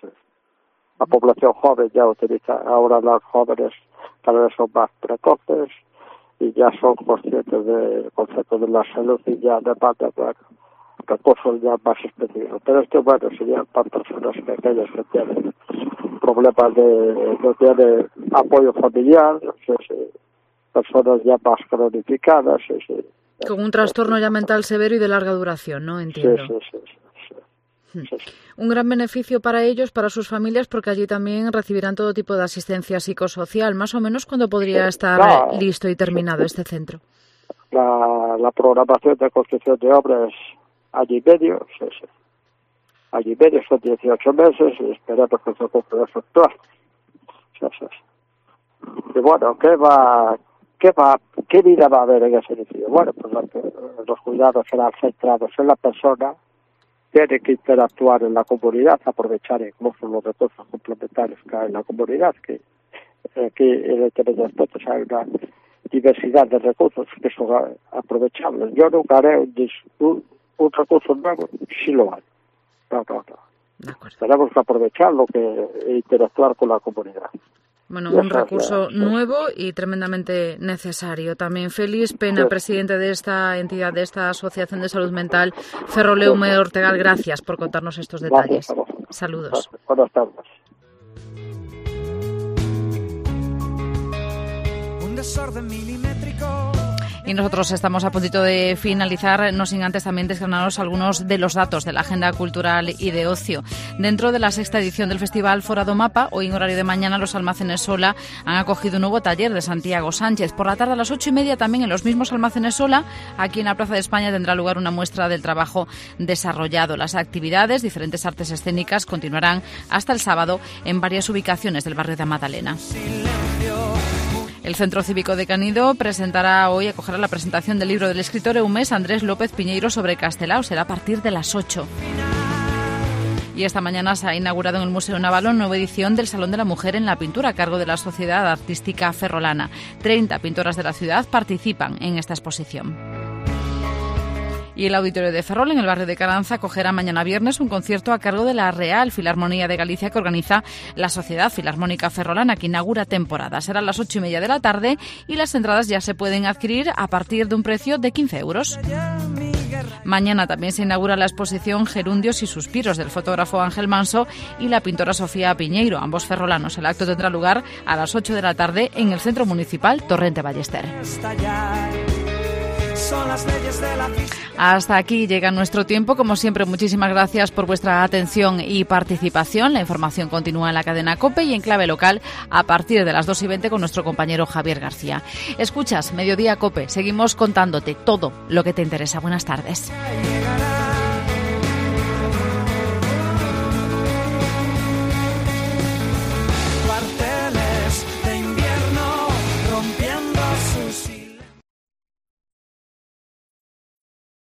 La población joven ya utiliza, ahora los jóvenes cada vez son más precoces y ya son conscientes del concepto de la salud y ya demandan, bueno, recursos ya más específicos. Pero esto, bueno, serían para personas pequeñas que tienen problemas de, no tienen apoyo familiar, sí, sí, personas ya más cronificadas. Sí, sí. Con un trastorno ya mental severo y de larga duración, ¿no? Entiendo. Sí, sí, sí. sí. Sí, sí. Un gran beneficio para ellos, para sus familias, porque allí también recibirán todo tipo de asistencia psicosocial. Más o menos, ¿cuándo podría estar la, listo y terminado este centro? La, la programación de construcción de obras año y medio, sí, sí. Año y medio son dieciocho meses y esperamos que se cumpla efectuar. Sí, sí. Y bueno, ¿qué va, ¿qué, va, ¿qué vida va a haber en ese edificio? Bueno, pues los cuidados serán centrados en la persona, tiene que interactuar en la comunidad, aprovechar incluso los recursos complementarios que hay en la comunidad, que aquí en este aspecto hay una diversidad de recursos que son aprovechables. Yo nunca haré un, un, un recurso nuevo si lo hay. No, no, no. Tenemos que aprovecharlo que, e interactuar con la comunidad. Bueno, un recurso nuevo y tremendamente necesario. También Félix Pena, sí. presidente de esta entidad, de esta Asociación de Salud Mental, Ferroleume Ortegal, gracias por contarnos estos detalles. Saludos. Buenas tardes. Un desorden milimétrico. Y nosotros estamos a puntito de finalizar, no sin antes también desgranaros algunos de los datos de la agenda cultural y de ocio. Dentro de la sexta edición del Festival Fora do Mapa, hoy en horario de mañana, los almacenes Sola han acogido un nuevo taller de Santiago Sánchez. Por la tarde a las ocho y media también en los mismos almacenes Sola, aquí en la Plaza de España, tendrá lugar una muestra del trabajo desarrollado. Las actividades, diferentes artes escénicas, continuarán hasta el sábado en varias ubicaciones del barrio de Madalena. El Centro Cívico de Canido presentará hoy, acogerá la presentación del libro del escritor eumés Andrés López Piñeiro sobre Castelao. Será a partir de las ocho. Y esta mañana se ha inaugurado en el Museo Navalón nueva edición del Salón de la Mujer en la Pintura, a cargo de la Sociedad Artística Ferrolana. treinta pintoras de la ciudad participan en esta exposición. Y el Auditorio de Ferrol, en el barrio de Caranza, acogerá mañana viernes un concierto a cargo de la Real Filarmonía de Galicia, que organiza la Sociedad Filarmónica Ferrolana, que inaugura temporada. Será a las ocho y media de la tarde y las entradas ya se pueden adquirir a partir de un precio de quince euros. Mañana también se inaugura la exposición Gerundios y Suspiros del fotógrafo Ángel Manso y la pintora Sofía Piñeiro, ambos ferrolanos. El acto tendrá lugar a las ocho de la tarde en el Centro Municipal Torrente Ballester. Hasta aquí llega nuestro tiempo. Como siempre, muchísimas gracias por vuestra atención y participación. La información continúa en la cadena COPE y en clave local a partir de las dos y veinte con nuestro compañero Javier García. Escuchas Mediodía COPE. Seguimos contándote todo lo que te interesa. Buenas tardes.